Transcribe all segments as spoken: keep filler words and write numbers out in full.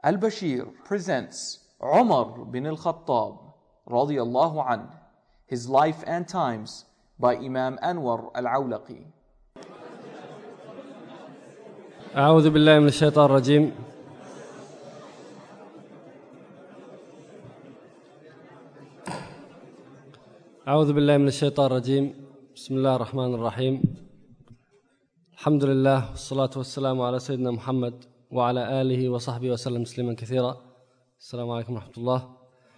Al-Bashir presents Umar bin al-Khattab radiyallahu anh, his life and times by Imam Anwar al-Awlaqi. أعوذ بالله من الشيطان الرجيم. أعوذ بالله من الشيطان الرجيم. بسم الله الرحمن الرحيم. الحمد لله والصلاة والسلام على سيدنا محمد وعلى آله وصحبه وسلم تسليما كثيرا. السلام عليكم ورحمة الله.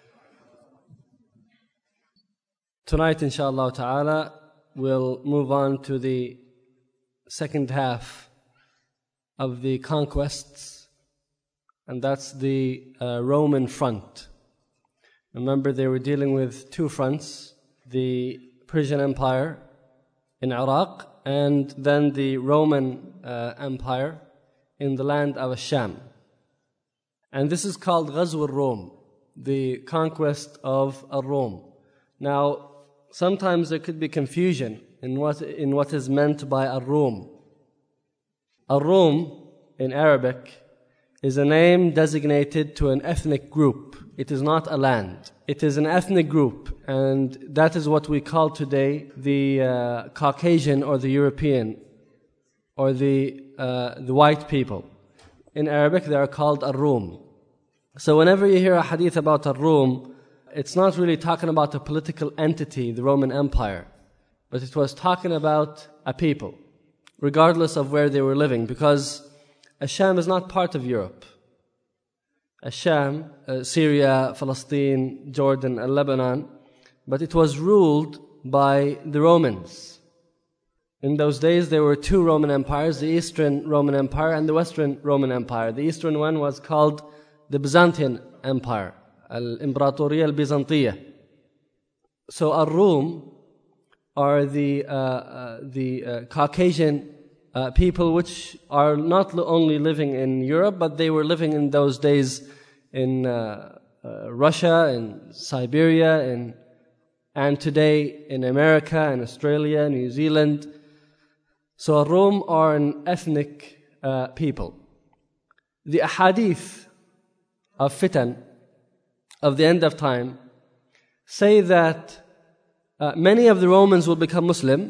Tonight, inshallah ta'ala, we'll move on to the second half of the conquests, and that's the uh, Roman front. Remember, they were dealing with two fronts, the Persian Empire in Iraq and then the Roman uh, Empire in the land of Sham. And this is called Ghazw al-Rum, the conquest of Rome. Now, sometimes there could be confusion in what, in what is meant by Ar-Rum. Ar-Rum in Arabic is a name designated to an ethnic group. It is not a land. It is an ethnic group, and that is what we call today the uh, Caucasian or the European or the, uh, the white people. In Arabic, they are called Ar-Rum. So whenever you hear a hadith about Ar-Rum, it's not really talking about a political entity, the Roman Empire, but it was talking about a people, regardless of where they were living, because Asham is not part of Europe. Asham, uh, Syria, Palestine, Jordan, and Lebanon, but it was ruled by the Romans. In those days, there were two Roman empires, the Eastern Roman Empire and the Western Roman Empire. The Eastern one was called the Byzantine Empire, Al-Imbratoriya al-Byzantiyya. So Ar-Rum are the, uh, uh, the uh, Caucasian uh, people which are not only living in Europe, but they were living in those days in uh, uh, Russia, in Siberia, in, and today in America, and Australia, New Zealand. So Ar-Rum are an ethnic uh, people. The ahadith of fitan, of the end of time, say that uh, many of the Romans will become Muslim,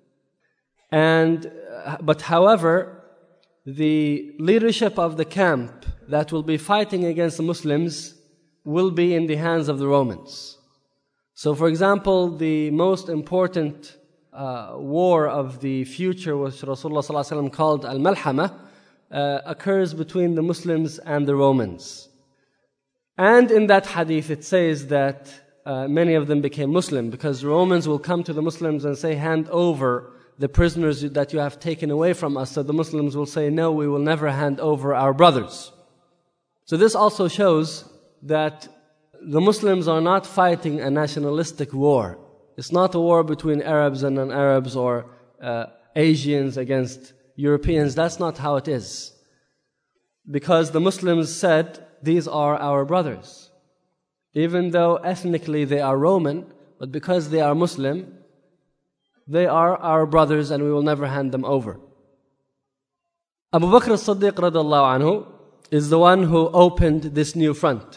and uh, but however, the leadership of the camp that will be fighting against the Muslims will be in the hands of the Romans. So, for example, the most important uh, war of the future, which Rasulullah sallallahu alaihi wasallam called al-Malhama, uh, occurs between the Muslims and the Romans. And in that hadith it says that uh, many of them became Muslim, because the Romans will come to the Muslims and say, hand over the prisoners that you have taken away from us. So the Muslims will say, no, we will never hand over our brothers. So this also shows that the Muslims are not fighting a nationalistic war. It's not a war between Arabs and non-Arabs or uh, Asians against Europeans. That's not how it is. Because the Muslims said, these are our brothers. Even though ethnically they are Roman, but because they are Muslim, they are our brothers and we will never hand them over. Abu Bakr as-Siddiq radiyallahu anhu is the one who opened this new front.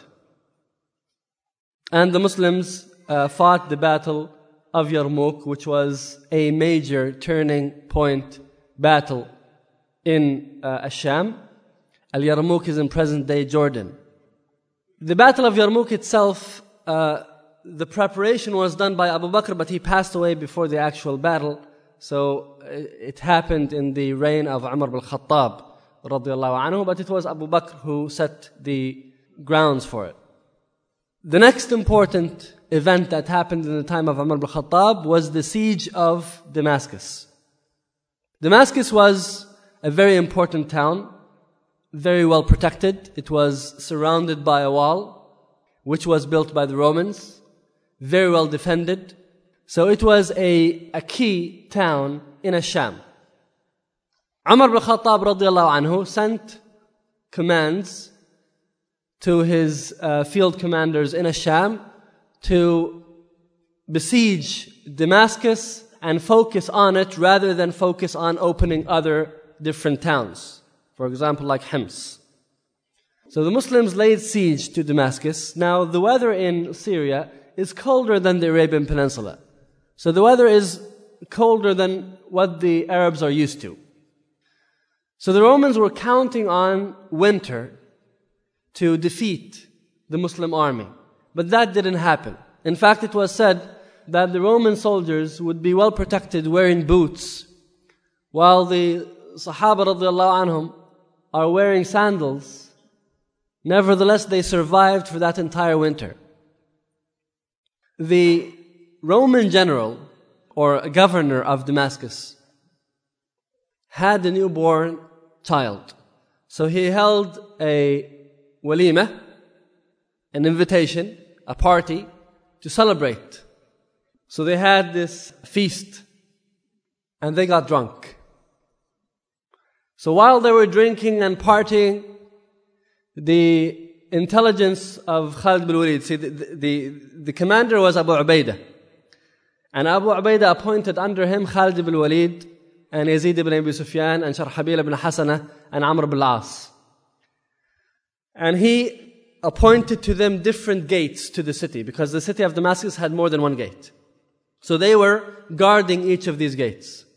And the Muslims uh, fought the battle of Yarmouk, which was a major turning point battle in uh, Asham. Al-Yarmouk is in present-day Jordan. The Battle of Yarmouk itself, uh, the preparation was done by Abu Bakr, but he passed away before the actual battle. So it happened in the reign of Umar bin Khattab, radiyallahu anhu, but it was Abu Bakr who set the grounds for it. The next important event that happened in the time of Umar bin Khattab was the siege of Damascus. Damascus was a very important town, very well protected. It was surrounded by a wall, which was built by the Romans, very well defended. So it was a, a key town in Asham. Umar bin Khattab radiyallahu anhu sent commands to his uh, field commanders in Asham to besiege Damascus and focus on it rather than focus on opening other different towns. For example, like Hims. So the Muslims laid siege to Damascus. Now the weather in Syria is colder than the Arabian Peninsula. So the weather is colder than what the Arabs are used to. So the Romans were counting on winter to defeat the Muslim army. But that didn't happen. In fact, it was said that the Roman soldiers would be well protected wearing boots, while the Sahaba radiallahu anhum are wearing sandals. Nevertheless, they survived for that entire winter. The Roman general, or governor of Damascus, had a newborn child. So he held a walima, an invitation, a party, to celebrate. So they had this feast, and they got drunk. So while they were drinking and partying, the intelligence of Khalid bin Walid, see, the, the, the commander was Abu Ubaidah. And Abu Ubaidah appointed under him Khalid bin Walid and Yazid ibn Abi Sufyan and Sharhabil ibn Hasana and Amr ibn al-As. And he appointed to them different gates to the city, because the city of Damascus had more than one gate. So they were guarding each of these gates.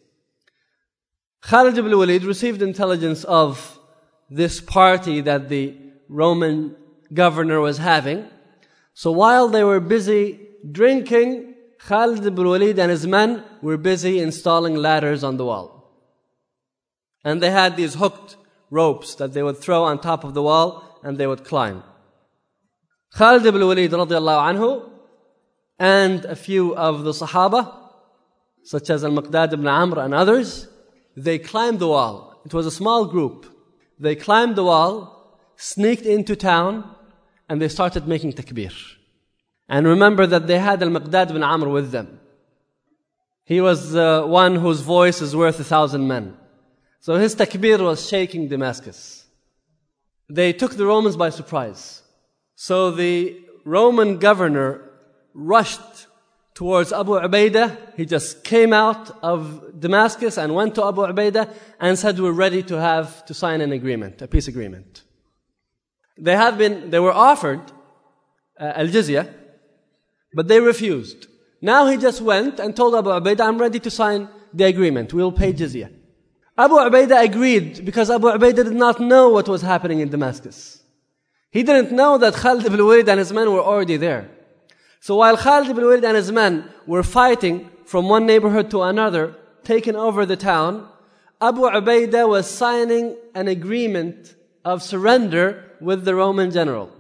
Khalid ibn Walid received intelligence of this party that the Roman governor was having. So while they were busy drinking, Khalid ibn Walid and his men were busy installing ladders on the wall. And they had these hooked ropes that they would throw on top of the wall and they would climb. Khalid ibn Walid radiallahu anhu and a few of the Sahaba, such as Al-Miqdad ibn Amr and others, they climbed the wall. It was a small group. They climbed the wall, sneaked into town, and they started making takbir. And remember that they had Al-Miqdad ibn Amr with them. He was the one whose voice is worth a thousand men. So his takbir was shaking Damascus. They took the Romans by surprise. So the Roman governor rushed towards Abu Ubaidah. He just came out of Damascus and went to Abu Ubaidah and said, we're ready to have to sign an agreement, a peace agreement. They have been, they were offered uh, al-jizya, but they refused. Now he just went and told Abu Ubaidah, I'm ready to sign the agreement. We'll pay jizya. Abu Ubaidah agreed because Abu Ubaidah did not know what was happening in Damascus. He didn't know that Khalid ibn Walid and his men were already there. So while Khalid ibn Walid and his men were fighting from one neighborhood to another, taking over the town, Abu Ubaidah was signing an agreement of surrender with the Roman general.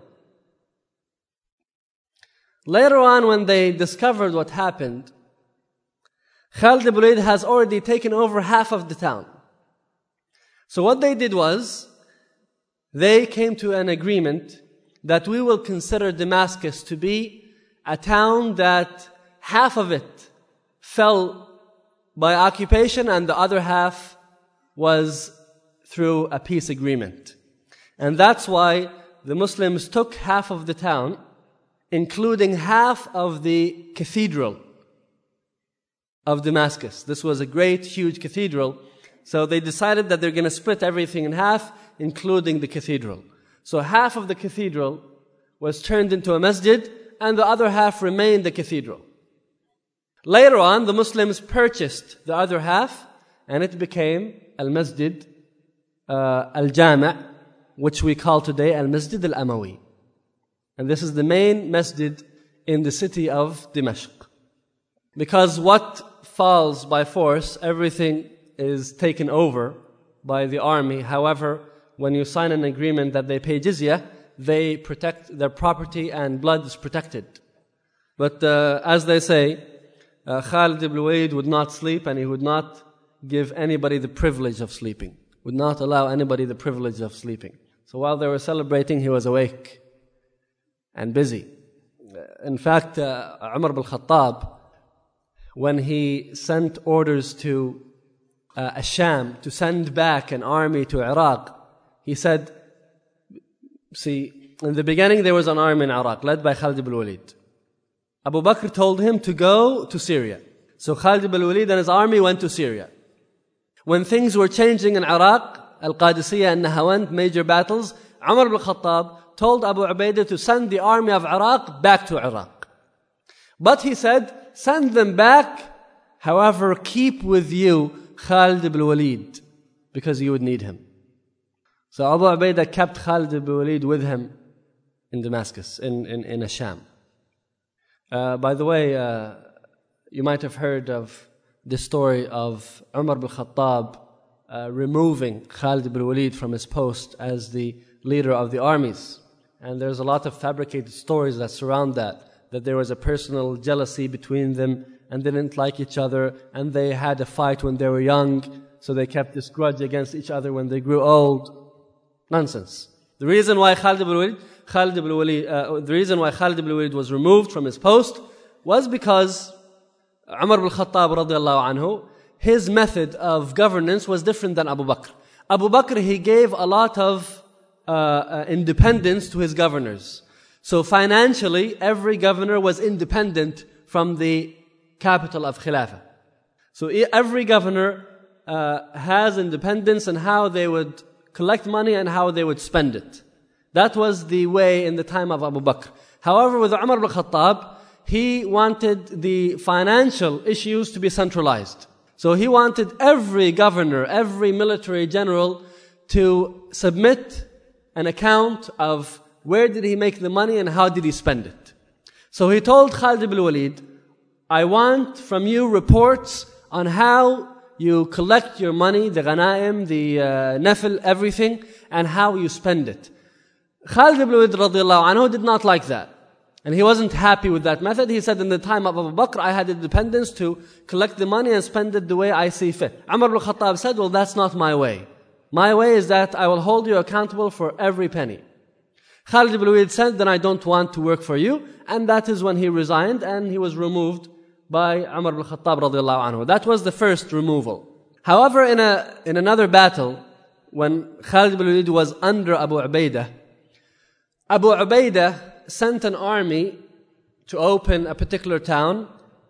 Later on, when they discovered what happened, Khalid ibn Walid has already taken over half of the town. So what they did was, they came to an agreement that we will consider Damascus to be a town that half of it fell by occupation and the other half was through a peace agreement. And that's why the Muslims took half of the town, including half of the cathedral of Damascus. This was a great, huge cathedral. So they decided that they're going to split everything in half, including the cathedral. So half of the cathedral was turned into a masjid, and the other half remained the cathedral. Later on, the Muslims purchased the other half, and it became Al-Masjid uh, Al-Jami', which we call today Al-Masjid Al-Amawi. And this is the main masjid in the city of Dimashq. Because what falls by force, everything is taken over by the army. However, when you sign an agreement that they pay jizya, they protect their property and blood is protected. But uh, as they say, uh, Khalid ibn Walid would not sleep and he would not give anybody the privilege of sleeping. Would not allow anybody the privilege of sleeping. So while they were celebrating, he was awake and busy. In fact, uh, Umar ibn al-Khattab, when he sent orders to uh, Asham to send back an army to Iraq, he said, see, in the beginning there was an army in Iraq led by Khalid ibn Walid. Abu Bakr told him to go to Syria. So Khalid ibn Walid and his army went to Syria. When things were changing in Iraq, Al-Qadisiyah and Nahawand, major battles, Umar ibn Khattab told Abu Ubaidah to send the army of Iraq back to Iraq. But he said, send them back, however, keep with you Khalid ibn Walid, because you would need him. So Abu Ubaidah kept Khalid ibn Walid with him in Damascus, in, in, in Asham. Uh, by the way, uh, you might have heard of the story of Umar ibn Khattab uh, removing Khalid ibn Walid from his post as the leader of the armies. And there's a lot of fabricated stories that surround that, that there was a personal jealousy between them, and they didn't like each other, and they had a fight when they were young, so they kept this grudge against each other when they grew old. Nonsense. The reason why Khalid ibn Walid, Khalid ibn Walid, uh, the reason why Khalid ibn Walid was removed from his post was because Umar ibn Khattab radiallahu anhu, his method of governance was different than Abu Bakr. Abu Bakr, he gave a lot of uh, uh, independence to his governors. So financially, every governor was independent from the capital of Khilafah. So every governor uh, has independence in how they would collect money and how they would spend it. That was the way in the time of Abu Bakr. However, with Umar ibn Khattab, he wanted the financial issues to be centralized. So he wanted every governor, every military general to submit an account of where did he make the money and how did he spend it. So he told Khalid ibn Walid, I want from you reports on how you collect your money, the ghanaim, the uh, nafil, everything, and how you spend it. Khalid ibn Walid radiallahu anhu did not like that. And he wasn't happy with that method. He said, in the time of Abu Bakr, I had independence to collect the money and spend it the way I see fit. Umar ibn Khattab said, well, that's not my way. My way is that I will hold you accountable for every penny. Khalid ibn Walid said, then I don't want to work for you. And that is when he resigned and he was removed by Umar ibn Khattab radiallahu anhu. That was the first removal. However, in a in another battle, when Khalid ibn Walid was under Abu Ubaidah, Abu Ubaidah sent an army to open a particular town,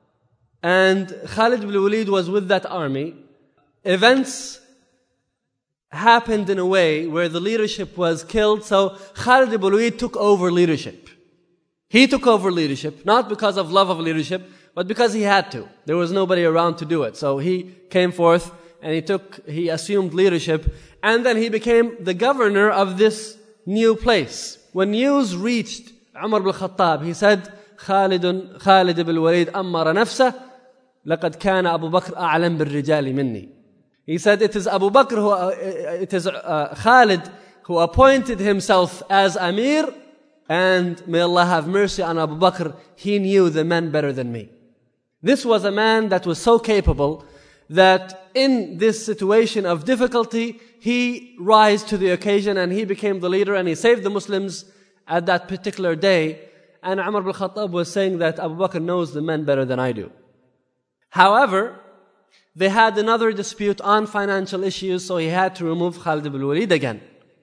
and Khalid ibn Walid was with that army. Events happened in a way where the leadership was killed, so Khalid ibn Walid took over leadership. He took over leadership, not because of love of leadership, but because he had to. There was nobody around to do it. So he came forth and he took, he assumed leadership, and then he became the governor of this new place. When news reached Umar ibn Khattab, he said, Khalid, Khalid ibn Walid ammara nafsah, laqad kana Abu Bakr a'lam bil rijali minni. He said, it is Abu Bakr who, uh, it is uh, Khalid who appointed himself as Amir, and may Allah have mercy on Abu Bakr, he knew the men better than me. This was a man that was so capable that in this situation of difficulty, he rose to the occasion and he became the leader and he saved the Muslims at that particular day. And Umar ibn Khattab was saying that Abu Bakr knows the men better than I do. However, they had another dispute on financial issues, so he had to remove Khalid ibn Walid again.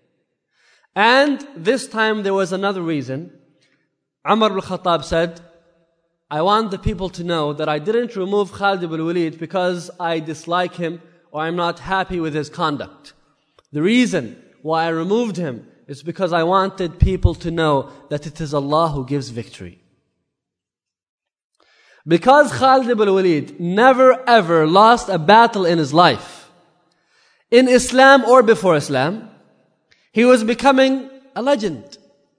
And this time there was another reason. Umar ibn Khattab said, I want the people to know that I didn't remove Khalid ibn Walid because I dislike him or I'm not happy with his conduct. The reason why I removed him is because I wanted people to know that it is Allah who gives victory. Because Khalid ibn Walid never ever lost a battle in his life, in Islam or before Islam, he was becoming a legend.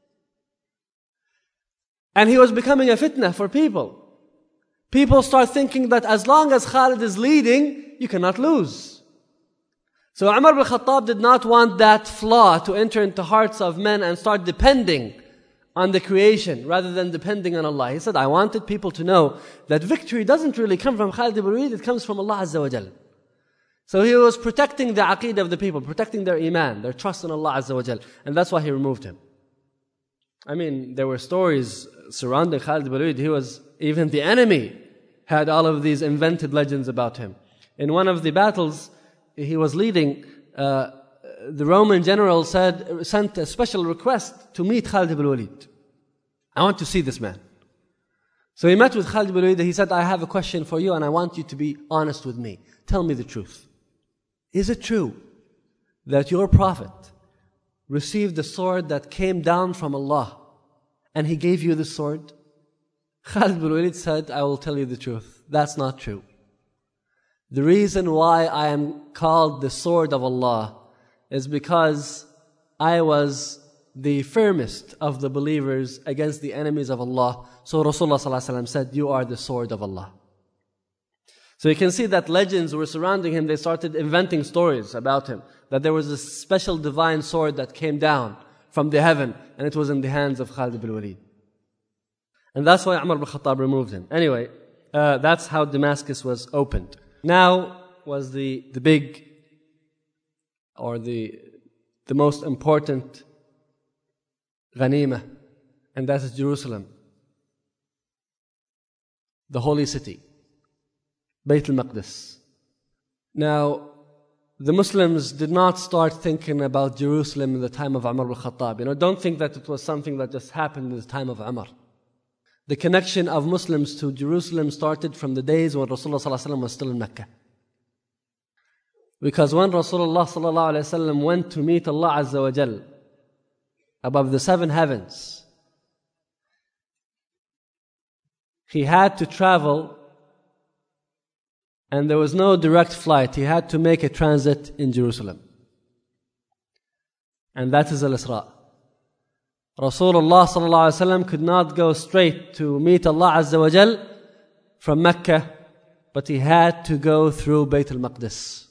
And he was becoming a fitna for people. People start thinking that as long as Khalid is leading, you cannot lose. So Umar ibn Khattab did not want that flaw to enter into hearts of men and start depending on the creation rather than depending on Allah. He said, I wanted people to know that victory doesn't really come from Khalid ibn Walid, it comes from Allah Azza wa Jal. So he was protecting the aqeedah of the people, protecting their iman, their trust in Allah Azza wa Jal. And that's why he removed him. I mean, there were stories surrounding Khalid ibn Walid. He was, even the enemy had all of these invented legends about him. In one of the battles he was leading, uh, the Roman general said, sent a special request to meet Khalid ibn Walid. I want to see this man. So he met with Khalid ibn Walid. He said, I have a question for you and I want you to be honest with me. Tell me the truth. Is it true that your prophet received the sword that came down from Allah, and He gave you the sword? Khalid bin Walid said, I will tell you the truth. That's not true. The reason why I am called the sword of Allah is because I was the firmest of the believers against the enemies of Allah. So Rasulullah sallallahu alaihi wasallam said, you are the sword of Allah. So you can see that legends were surrounding him. They started inventing stories about him, that there was a special divine sword that came down from the heaven, and it was in the hands of Khalid bin Walid. And that's why Umar bin Khattab removed him. Anyway, uh, that's how Damascus was opened. Now was the, the big, or the, the most important ghanimah, and that is Jerusalem, the holy city, Bayt al-Maqdis. Now, the Muslims did not start thinking about Jerusalem in the time of Umar bin Khattab. You know, don't think that it was something that just happened in the time of Umar. The connection of Muslims to Jerusalem started from the days when Rasulullah sallallahu alaihi wasallam was still in Mecca. Because when Rasulullah sallallahu alaihi wasallam went to meet Allah Azza wa Jal above the seven heavens, he had to travel, and there was no direct flight. He had to make a transit in Jerusalem. And that is Al-Isra. Rasulullah sallallahu alaihi wasallam could not go straight to meet Allah Azza wa Jal from Mecca, but he had to go through Bayt al-Maqdis.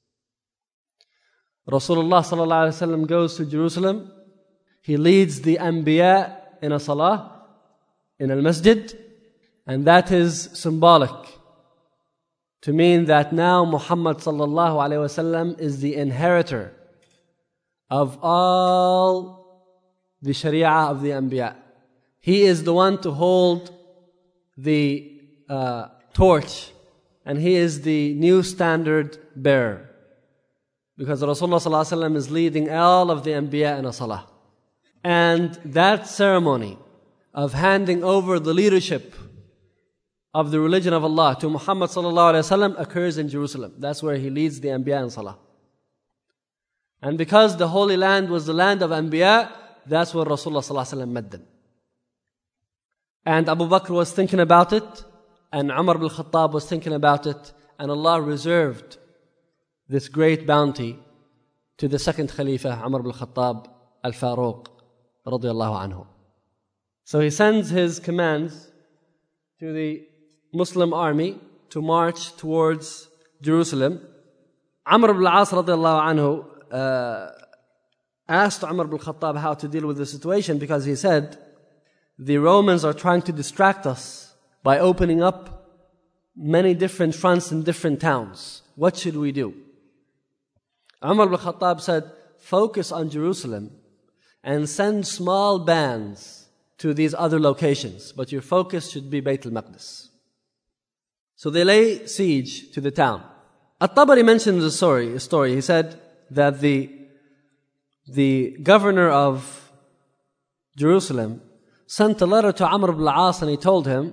Rasulullah sallallahu alaihi wasallam goes to Jerusalem. He leads the Anbiya in a salah, in al-Masjid, and that is symbolic to mean that now Muhammad sallallahu alaihi wasallam is the inheritor of all the Sharia of the Anbiya. He is the one to hold the uh, torch, and he is the new standard bearer. Because Rasulullah sallallahu alaihi wasallam is leading all of the Anbiya in a salah. And that ceremony of handing over the leadership of the religion of Allah to Muhammad sallallahu alaihi wasallam occurs in Jerusalem. That's where he leads the Anbiya in salah. And because the Holy Land was the land of Anbiya, that's where Rasulullah sallallahu alaihi wasallam met them. And Abu Bakr was thinking about it, and Umar bin Khattab was thinking about it, and Allah reserved this great bounty to the second Khalifa, Umar bin Khattab al-Faruq radiyallahu anhu. So he sends his commands to the Muslim army to march towards Jerusalem. Amr ibn al-As radiyallahu anhu uh, asked Umar bin Khattab how to deal with the situation, because he said, the Romans are trying to distract us by opening up many different fronts in different towns. What should we do? Umar bin Khattab said, focus on Jerusalem and send small bands to these other locations, but your focus should be Bayt al-Maqdis. So they lay siege to the town. At-Tabari mentions a story, a story. He said that the, the governor of Jerusalem sent a letter to Amr ibn al-As, and he told him,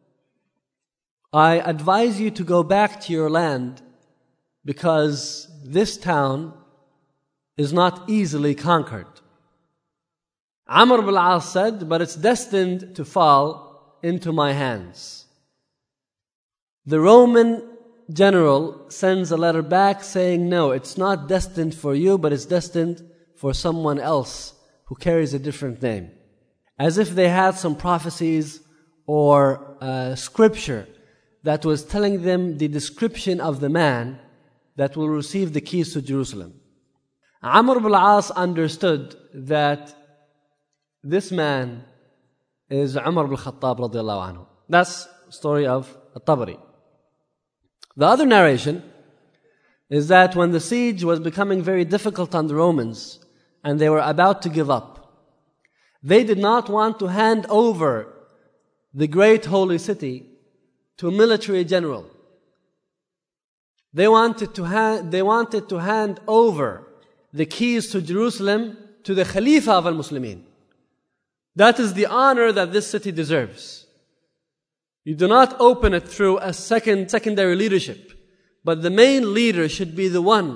I advise you to go back to your land, because this town is not easily conquered. Amr ibn al-As said, but it's destined to fall into my hands. The Roman general sends a letter back saying, no, it's not destined for you, but it's destined for someone else who carries a different name. As if they had some prophecies or uh, scripture that was telling them the description of the man that will receive the keys to Jerusalem. Amr ibn al-As understood that this man is Umar ibn Khattab radiyallahu anhu. That's the story of At-Tabari. The other narration is that when the siege was becoming very difficult on the Romans and they were about to give up, they did not want to hand over the great holy city to a military general. They wanted to hand, they wanted to hand over the keys to Jerusalem to the Khalifa of al-Muslimin. That is the honor that this city deserves. You do not open it through a second, secondary leadership, but the main leader should be the one,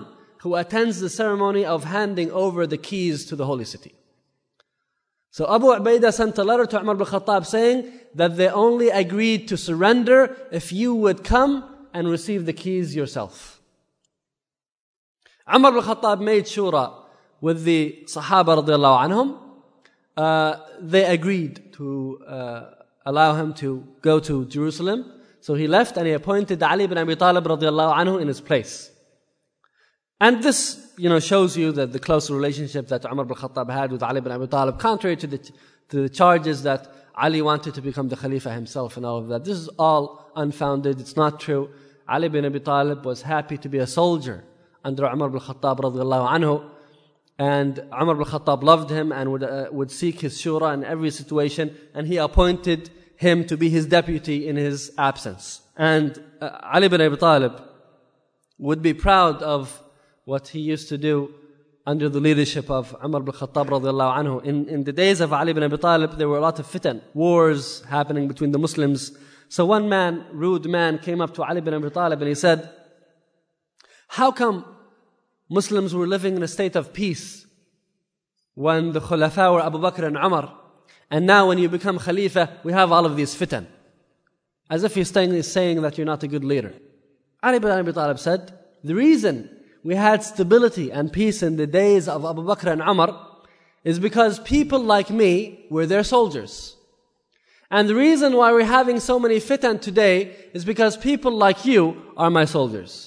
who attends the ceremony of handing over the keys to the holy city. So Abu Ubaidah sent a letter to Umar ibn Khattab saying that they only agreed to surrender if you would come and receive the keys yourself. Umar ibn Khattab made shura with the Sahaba radiallahu anhum. Uh, they agreed to uh, allow him to go to Jerusalem. So he left and he appointed Ali ibn Abi Talib radiallahu anhu in his place. And this, you know, shows you that the close relationship that Umar ibn Khattab had with Ali ibn Abi Talib, contrary to the, to the charges that Ali wanted to become the Khalifa himself and all of that. This is all unfounded. It's not true. Ali ibn Abi Talib was happy to be a soldier under Umar ibn Khattab radiallahu anhu. And Umar ibn Khattab loved him and would, uh, would seek his shura in every situation. And he appointed him to be his deputy in his absence. And uh, Ali ibn Abi Talib would be proud of what he used to do under the leadership of Umar ibn Khattab radiallahu anhu. In, in the days of Ali ibn Abi Talib, there were a lot of fitan, wars happening between the Muslims. So one man, rude man, came up to Ali ibn Abi Talib and he said, how come Muslims were living in a state of peace when the Khulafa were Abu Bakr and Umar, and now when you become Khalifa, we have all of these fitan? As if he's saying, he's saying that you're not a good leader. Ali ibn Abi Talib said, the reason we had stability and peace in the days of Abu Bakr and Umar is because people like me were their soldiers. And the reason why we're having so many fitan today is because people like you are my soldiers.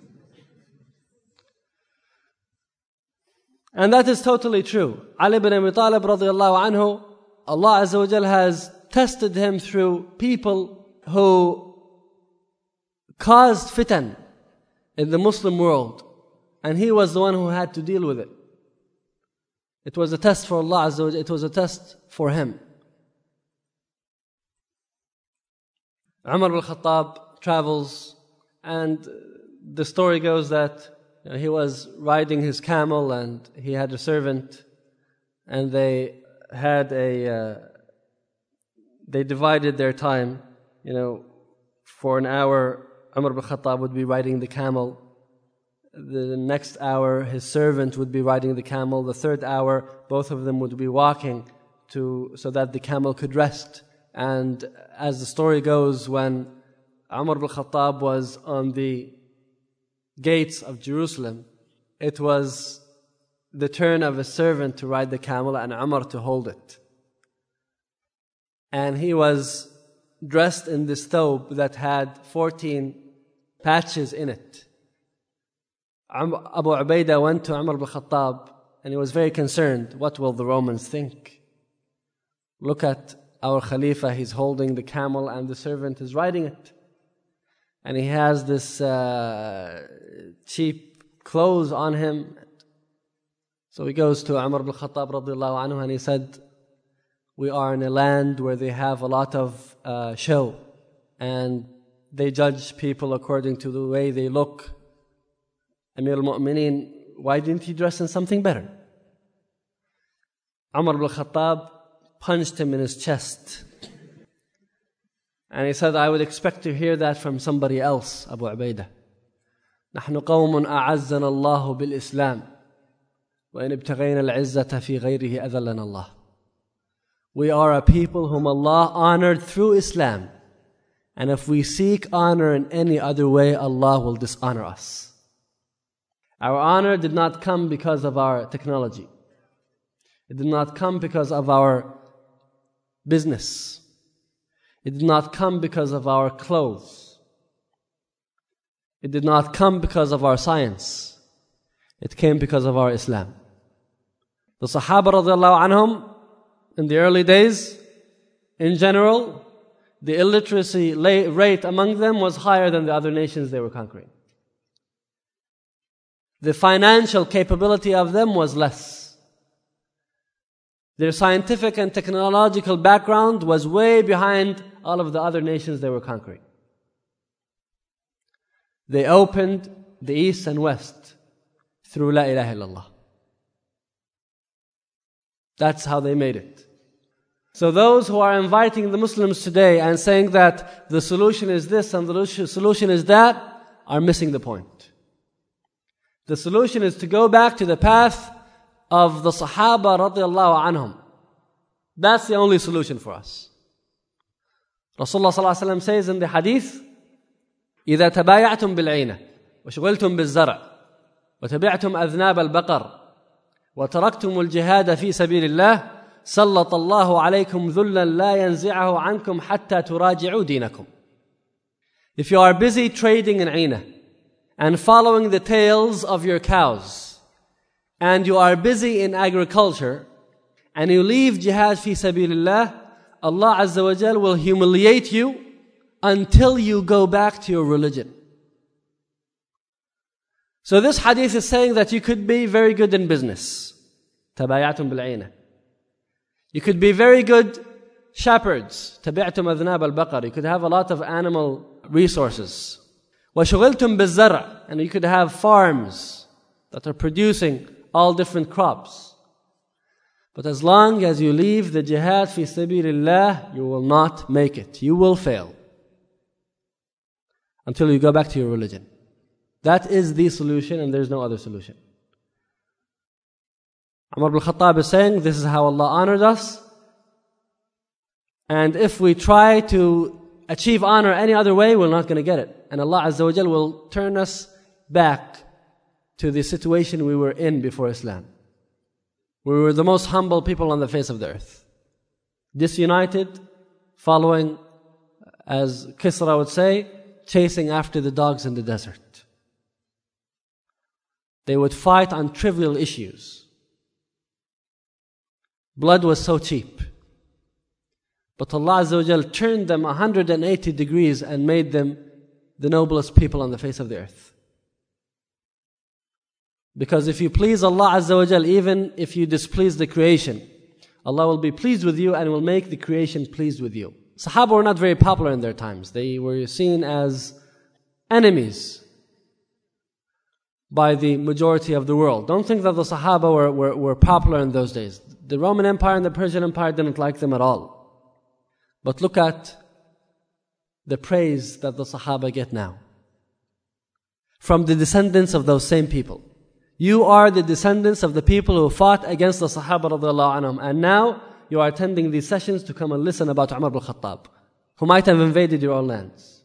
And that is totally true. Ali ibn Abi Talib radiallahu anhu, Allah Azza wa Jal has tested him through people who caused fitan in the Muslim world. And he was the one who had to deal with it. It was a test for Allah Azza wa Jal. It was a test for him. Umar ibn Khattab travels, and the story goes that you know, he was riding his camel and he had a servant, and they had a uh, they divided their time. You know, for an hour, Umar ibn Khattab would be riding the camel. The next hour, his servant would be riding the camel. The third hour, both of them would be walking to so that the camel could rest. And as the story goes, when Umar ibn Khattab was on the gates of Jerusalem, it was the turn of a servant to ride the camel and Umar to hold it. And he was dressed in this thobe that had fourteen patches in it. Abu Ubaidah went to Umar ibn Khattab and he was very concerned. What will the Romans think? Look at our Khalifa, he's holding the camel and the servant is riding it. And he has this uh, cheap clothes on him. So he goes to Umar ibn Khattab radiallahu anhu and he said, we are in a land where they have a lot of uh, show and they judge people according to the way they look. Amir al-Mu'mineen, why didn't you dress in something better? Umar ibn Khattab punched him in his chest. And he said, I would expect to hear that from somebody else, Abu Ubaidah. نحن قوم أعزنا الله بالإسلام وإن ابتغينا العزة في غيره أذلنا الله. We are a people whom Allah honored through Islam. And if we seek honor in any other way, Allah will dishonor us. Our honor did not come because of our technology. It did not come because of our business. It did not come because of our clothes. It did not come because of our science. It came because of our Islam. The Sahaba radiallahu anhum, in the early days, in general, the illiteracy rate among them was higher than the other nations they were conquering. The financial capability of them was less. Their scientific and technological background was way behind all of the other nations they were conquering. They opened the East and West through La ilaha illallah. That's how they made it. So those who are inviting the Muslims today and saying that the solution is this and the solution is that are missing the point. The solution is to go back to the path of the Sahaba radiallahu anhum. That's the only solution for us. Rasulullah sallallahu alaihi wasallam says in the hadith, إذا تبايعتم بالعينة وشغلتم بالزرع وتبعتم أذناب البقر وتركتم الجهاد في سبيل الله سلط الله عليكم ذلا لا ينزعه عنكم حتى تراجعوا دينكم. If you are busy trading in Aina and following the tails of your cows, and you are busy in agriculture, and you leave jihad fi sabilillah, Allah Azza wa Jal will humiliate you until you go back to your religion. So this hadith is saying that you could be very good in business. تبايعتم بالعينة. You could be very good shepherds. تبعتم أذناب البقر. You could have a lot of animal resources. وشغلتم بالزرع. And you could have farms that are producing all different crops. But as long as you leave the jihad fi sabilillah, you will not make it. You will fail until you go back to your religion. That is the solution, and there is no other solution. Umar ibn Khattab is saying, this is how Allah honored us. And if we try to achieve honor any other way, we're not going to get it. And Allah Azza wa Jal will turn us back to the situation we were in before Islam. We were the most humble people on the face of the earth. Disunited, following, as Kisra would say, chasing after the dogs in the desert. They would fight on trivial issues. Blood was so cheap. But Allah Azza wa Jal turned them one hundred eighty degrees and made them the noblest people on the face of the earth. Because if you please Allah Azza wa Jal, even if you displease the creation, Allah will be pleased with you and will make the creation pleased with you. Sahaba were not very popular in their times. They were seen as enemies by the majority of the world. Don't think that the Sahaba were, were, were popular in those days. The Roman Empire and the Persian Empire didn't like them at all. But look at the praise that the Sahaba get now from the descendants of those same people. You are the descendants of the people who fought against the Sahaba radiallahu anhum, and now you are attending these sessions to come and listen about Umar ibn Khattab, who might have invaded your own lands.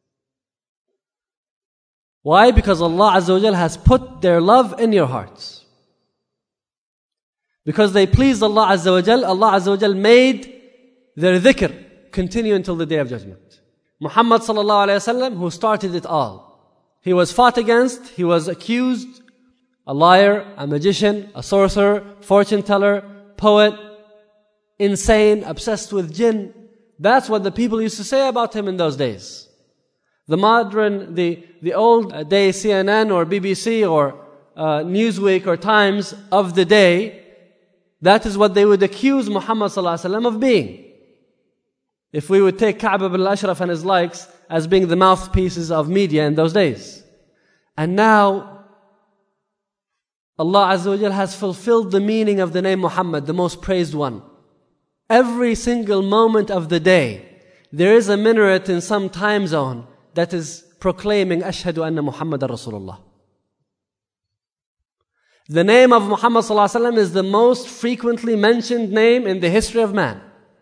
Why? Because Allah Azza wa Jal has put their love in your hearts. Because they pleased Allah Azza wa Jal, Allah Azza wa Jal made their dhikr continue until the Day of Judgment. Muhammad sallallahu alayhi wa sallam, who started it all. He was fought against, he was accused, a liar, a magician, a sorcerer, fortune teller, poet, insane, obsessed with jinn. That's what the people used to say about him in those days. The modern, the, the old day C N N or B B C or uh, Newsweek or Times of the day, that is what they would accuse Muhammad sallallahu alaihi wasallam of being. If we would take Ka'b ibn al-Ashraf and his likes as being the mouthpieces of media in those days. And now, Allah Azza wa Jal has fulfilled the meaning of the name Muhammad, the most praised one. Every single moment of the day, there is a minaret in some time zone that is proclaiming Ashhadu anna Muhammadan Rasulullah. The name of Muhammad sallallahu alaihi wasallam is the most frequently mentioned name in the history of man.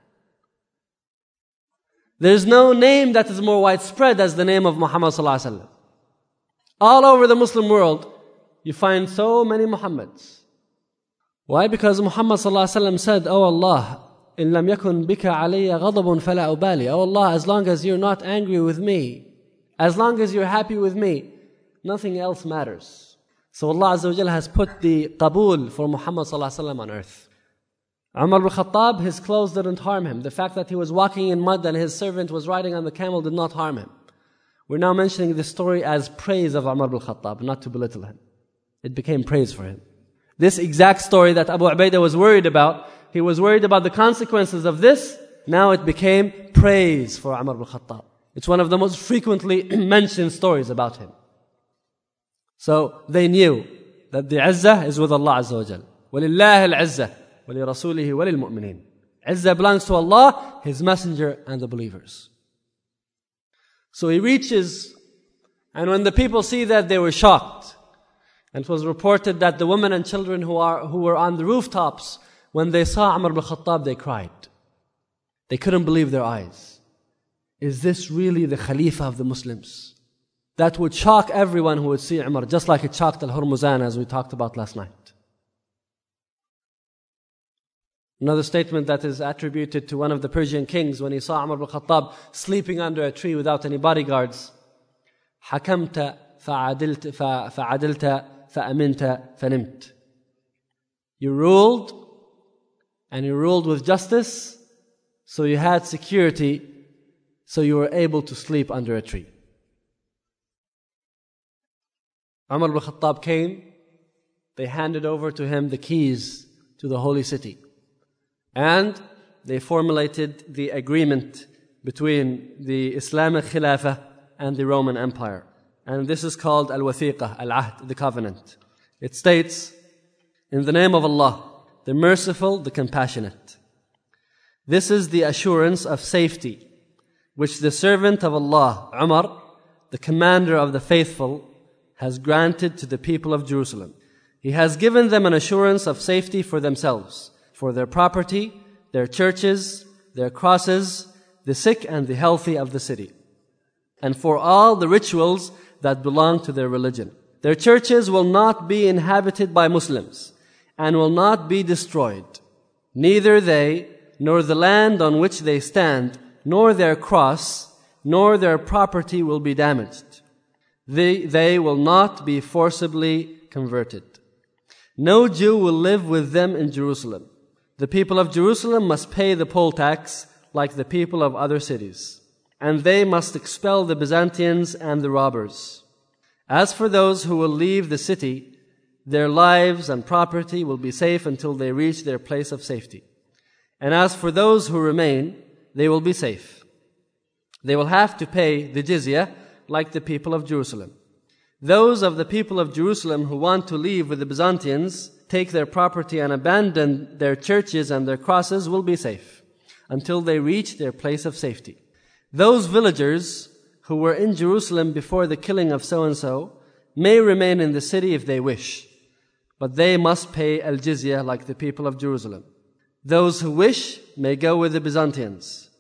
There is no name that is more widespread as the name of Muhammad sallallahu alaihi wasallam. All over the Muslim world, you find so many Muhammads. Why? Because Muhammad sallallahu alaihi wasallam said, "Oh Allah, in lam yakun bika alayya ghadabun fala ubali." Oh Allah, as long as you're not angry with me, as long as you're happy with me, nothing else matters. So Allah Azza wa Jalla has put the qabul for Muhammad sallallahu alaihi wasallam on earth. Umar ibn Khattab, his clothes didn't harm him. The fact that he was walking in mud and his servant was riding on the camel did not harm him. We're now mentioning this story as praise of Umar ibn Khattab, not to belittle him. It became praise for him. This exact story that Abu Ubaidah was worried about, he was worried about the consequences of this, now it became praise for Umar ibn Khattab. It's one of the most frequently mentioned stories about him. So they knew that the izzah is with Allah Azza wa Jal. وَلِلَّهِ الْعِزَّةِ وَلِرَسُولِهِ وَلِلْمُؤْمِنِينَ. Izzah belongs to Allah, His Messenger, and the believers. So he reaches, and when the people see that, they were shocked. And it was reported that the women and children who are who were on the rooftops, when they saw Umar ibn Khattab, they cried. They couldn't believe their eyes. Is this really the Khalifa of the Muslims? That would shock everyone who would see Umar, just like it shocked Al-Hurmuzan, as we talked about last night. Another statement that is attributed to one of the Persian kings when he saw Umar ibn Khattab sleeping under a tree without any bodyguards. حكمت فعدلت فعدلت فأمنت فنمت. You ruled, and you ruled with justice, so you had security, so you were able to sleep under a tree. Umar ibn Khattab came, they handed over to him the keys to the holy city. And they formulated the agreement between the Islamic Khilafah and the Roman Empire. And this is called Al-Wathiqah, Al-Ahd, the covenant. It states, in the name of Allah, the merciful, the compassionate. This is the assurance of safety, which the servant of Allah, Umar, the commander of the faithful, has granted to the people of Jerusalem. He has given them an assurance of safety for themselves, for their property, their churches, their crosses, the sick and the healthy of the city, and for all the rituals that belong to their religion. Their churches will not be inhabited by Muslims and will not be destroyed. Neither they, nor the land on which they stand, nor their cross, nor their property will be damaged. They, they will not be forcibly converted. No Jew will live with them in Jerusalem. The people of Jerusalem must pay the poll tax like the people of other cities, and they must expel the Byzantines and the robbers. As for those who will leave the city, their lives and property will be safe until they reach their place of safety. And as for those who remain, they will be safe. They will have to pay the jizya like the people of Jerusalem. Those of the people of Jerusalem who want to leave with the Byzantines, take their property and abandon their churches and their crosses will be safe until they reach their place of safety. Those villagers who were in Jerusalem before the killing of so-and-so may remain in the city if they wish, but they must pay al-jizya like the people of Jerusalem. Those who wish may go with the Byzantines,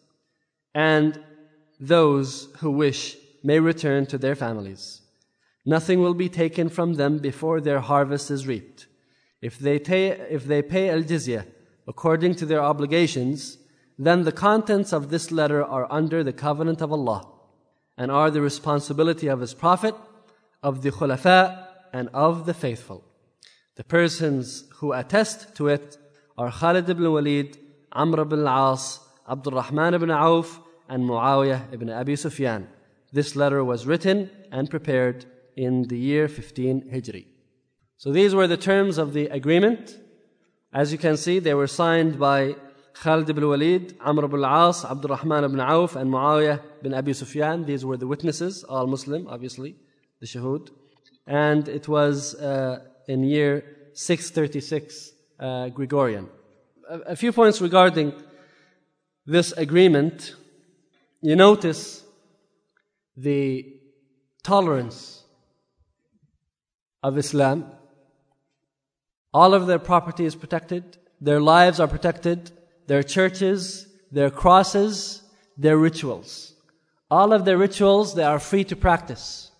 and those who wish may return to their families. Nothing will be taken from them before their harvest is reaped. If they, ta- if they pay al-jizya according to their obligations, then the contents of this letter are under the covenant of Allah and are the responsibility of His Prophet, of the Khulafa, and of the faithful. The persons who attest to it are Khalid ibn Walid, Amr ibn al-As, Abdul Rahman ibn Auf, and Muawiyah ibn Abi Sufyan. This letter was written and prepared in the year fifteen Hijri. So these were the terms of the agreement. As you can see, they were signed by Khalid ibn Walid, Amr ibn al-As, Abdul Rahman ibn Auf, and Muawiyah ibn Abi Sufyan. These were the witnesses, all Muslim, obviously, the Shuhud. And it was uh, in year six thirty-six uh, Gregorian. A, a few points regarding this agreement. You notice the tolerance of Islam. All of their property is protected, their lives are protected, their churches, their crosses, their rituals. All of their rituals, they are free to practice.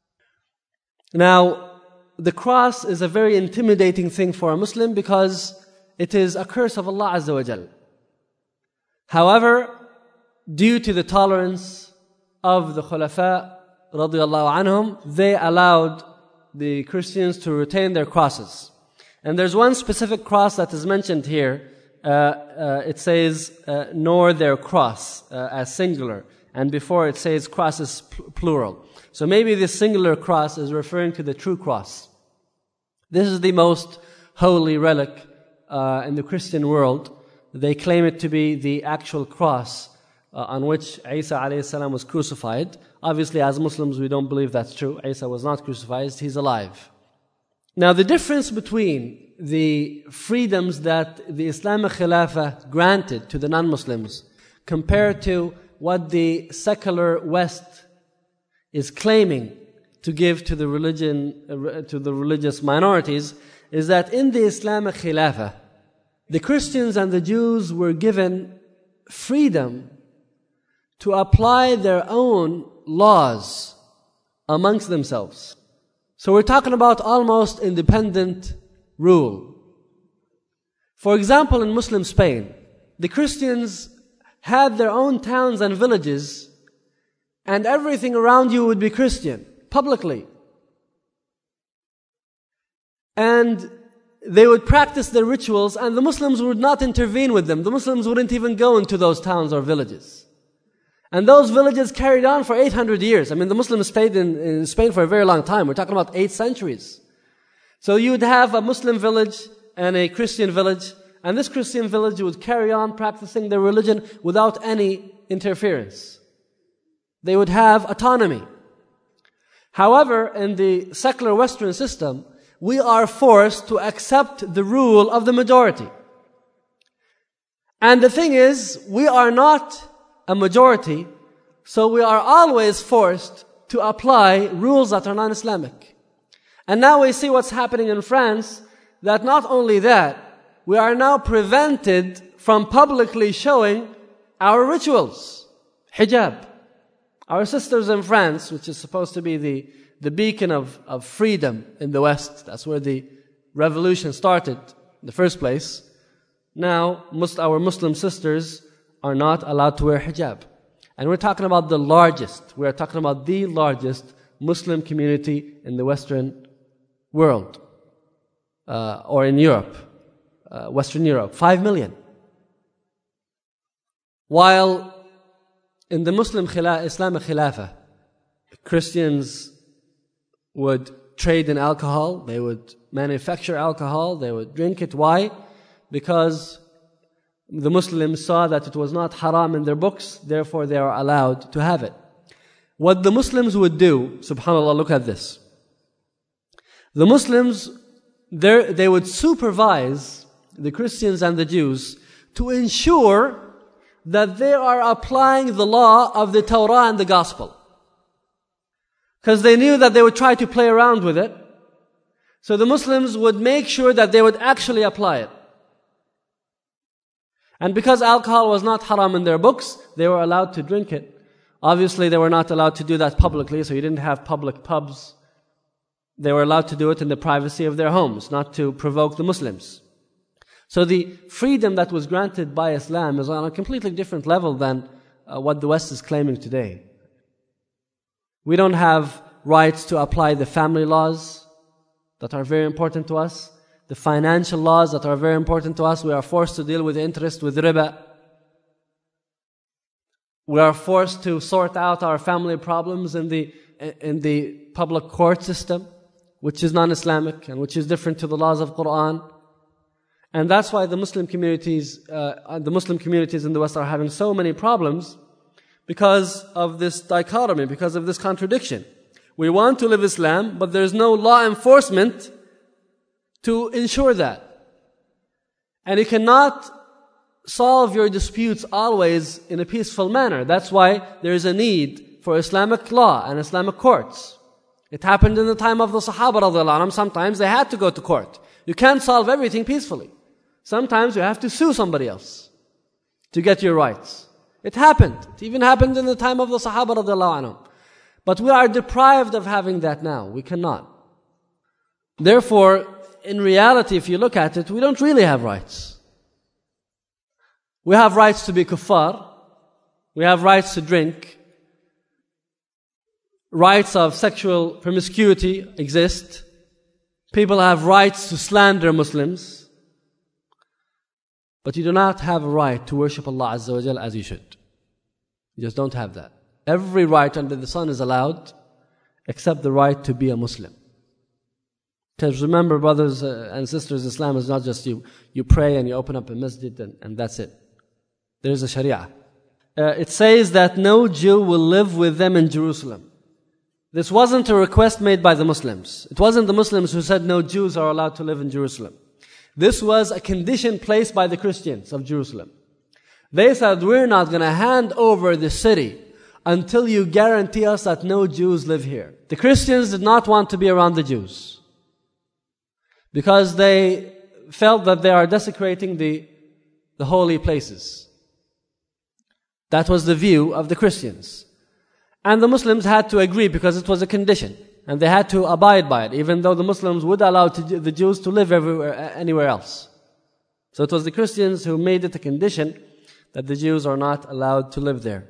Now, the cross is a very intimidating thing for a Muslim because it is a curse of Allah Azza wa Jal. However, due to the tolerance of the Khulafa radiyallahu anhum, they allowed the Christians to retain their crosses. And there's one specific cross that is mentioned here. Uh, uh, it says, uh, nor their cross, uh, as singular. And before it says crosses pl- plural. So maybe this singular cross is referring to the true cross. This is the most holy relic uh, in the Christian world. They claim it to be the actual cross uh, on which Isa alayhi salam was crucified. Obviously, as Muslims, we don't believe that's true. Isa was not crucified, he's alive. Now, the difference between the freedoms that the Islamic Khilafah granted to the non-Muslims compared to what the secular West is claiming to give to the religion, uh, to the religious minorities, is that in the Islamic Khilafah, the Christians and the Jews were given freedom to apply their own laws amongst themselves. So we're talking about almost independent rule. For example, in Muslim Spain, the Christians had their own towns and villages, and everything around you would be Christian, publicly. And they would practice their rituals, and the Muslims would not intervene with them. The Muslims wouldn't even go into those towns or villages. And those villages carried on for eight hundred years. I mean, the Muslims stayed in, in Spain for a very long time. We're talking about eight centuries. So you would have a Muslim village and a Christian village, and this Christian village would carry on practicing their religion without any interference. They would have autonomy. However, in the secular Western system, we are forced to accept the rule of the majority. And the thing is, we are not a majority, so we are always forced to apply rules that are non-Islamic. And now we see what's happening in France, that not only that, we are now prevented from publicly showing our rituals. Hijab. Our sisters in France, which is supposed to be the, the beacon of, of freedom in the West, that's where the revolution started in the first place. Now, most, our Muslim sisters are not allowed to wear hijab. And we're talking about the largest, we're talking about the largest Muslim community in the Western world, uh, or in Europe, uh, Western Europe, five million. While in the Muslim khila- Islamic Khilafah, Christians would trade in alcohol, they would manufacture alcohol, they would drink it. Why? Because the Muslims saw that it was not haram in their books, therefore they are allowed to have it. What the Muslims would do, subhanAllah, look at this. The Muslims, they would supervise the Christians and the Jews to ensure that they are applying the law of the Torah and the Gospel. Because they knew that they would try to play around with it. So the Muslims would make sure that they would actually apply it. And because alcohol was not haram in their books, they were allowed to drink it. Obviously, they were not allowed to do that publicly, so you didn't have public pubs. They were allowed to do it in the privacy of their homes, not to provoke the Muslims. So the freedom that was granted by Islam is on a completely different level than uh, what the West is claiming today. We don't have rights to apply the family laws that are very important to us. The financial laws that are very important to us. We are forced to deal with interest, with riba. We are forced to sort out our family problems in the in the public court system, which is non-Islamic and which is different to the laws of Quran. And that's why the Muslim communities, uh, the Muslim communities in the West are having so many problems, because of this dichotomy, because of this contradiction. We want to live Islam, but there's no law enforcement to ensure that. And you cannot solve your disputes always in a peaceful manner. That's why there is a need for Islamic law and Islamic courts. It happened in the time of the Sahaba radiallahu anhum. Sometimes they had to go to court. You can't solve everything peacefully. Sometimes you have to sue somebody else to get your rights. It happened. It even happened in the time of the Sahaba radiallahu anhum. But we are deprived of having that now. We cannot. Therefore, in reality, if you look at it, we don't really have rights. We have rights to be kuffar. We have rights to drink. Rights of sexual promiscuity exist. People have rights to slander Muslims. But you do not have a right to worship Allah Azza wa Jal as you should. You just don't have that. Every right under the sun is allowed, except the right to be a Muslim. Because remember, brothers and sisters, Islam is not just you. You pray and you open up a masjid and, and that's it. There is a sharia. Uh, it says that no Jew will live with them in Jerusalem. This wasn't a request made by the Muslims. It wasn't the Muslims who said no Jews are allowed to live in Jerusalem. This was a condition placed by the Christians of Jerusalem. They said, we're not going to hand over the city until you guarantee us that no Jews live here. The Christians did not want to be around the Jews because they felt that they are desecrating the, the holy places. That was the view of the Christians. And the Muslims had to agree because it was a condition. And they had to abide by it, even though the Muslims would allow to, the Jews to live everywhere, anywhere else. So it was the Christians who made it a condition that the Jews are not allowed to live there.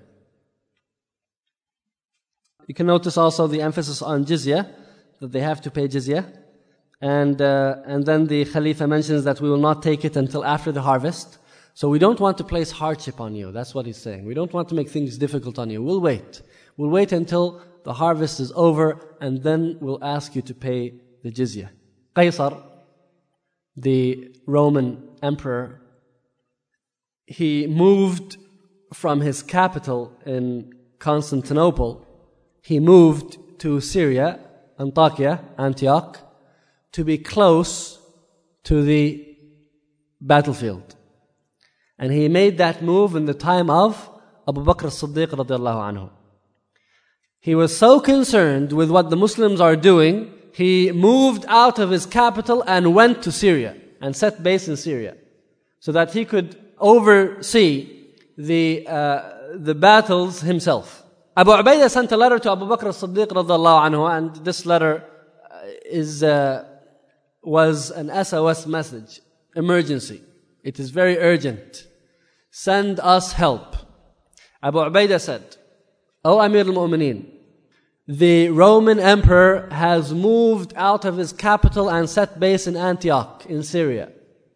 You can notice also the emphasis on jizya, that they have to pay jizya. And, uh, and then the Khalifa mentions that we will not take it until after the harvest. So we don't want to place hardship on you. That's what he's saying. We don't want to make things difficult on you. We'll wait. We'll wait until the harvest is over, and then we'll ask you to pay the jizya. Qaisar, the Roman emperor, he moved from his capital in Constantinople, he moved to Syria, Antakya, Antioch, to be close to the battlefield. And he made that move in the time of Abu Bakr as-Siddiq radiallahu anhu. He was so concerned with what the Muslims are doing, he moved out of his capital and went to Syria and set base in Syria so that he could oversee the, uh, the battles himself. Abu Ubaidah sent a letter to Abu Bakr as-Siddiq radiallahu anhu, and this letter is, uh, was an S O S message, emergency. It is very urgent. Send us help. Abu Ubaidah said, O Amir al-Mu'mineen, the Roman emperor has moved out of his capital and set base in Antioch, in Syria.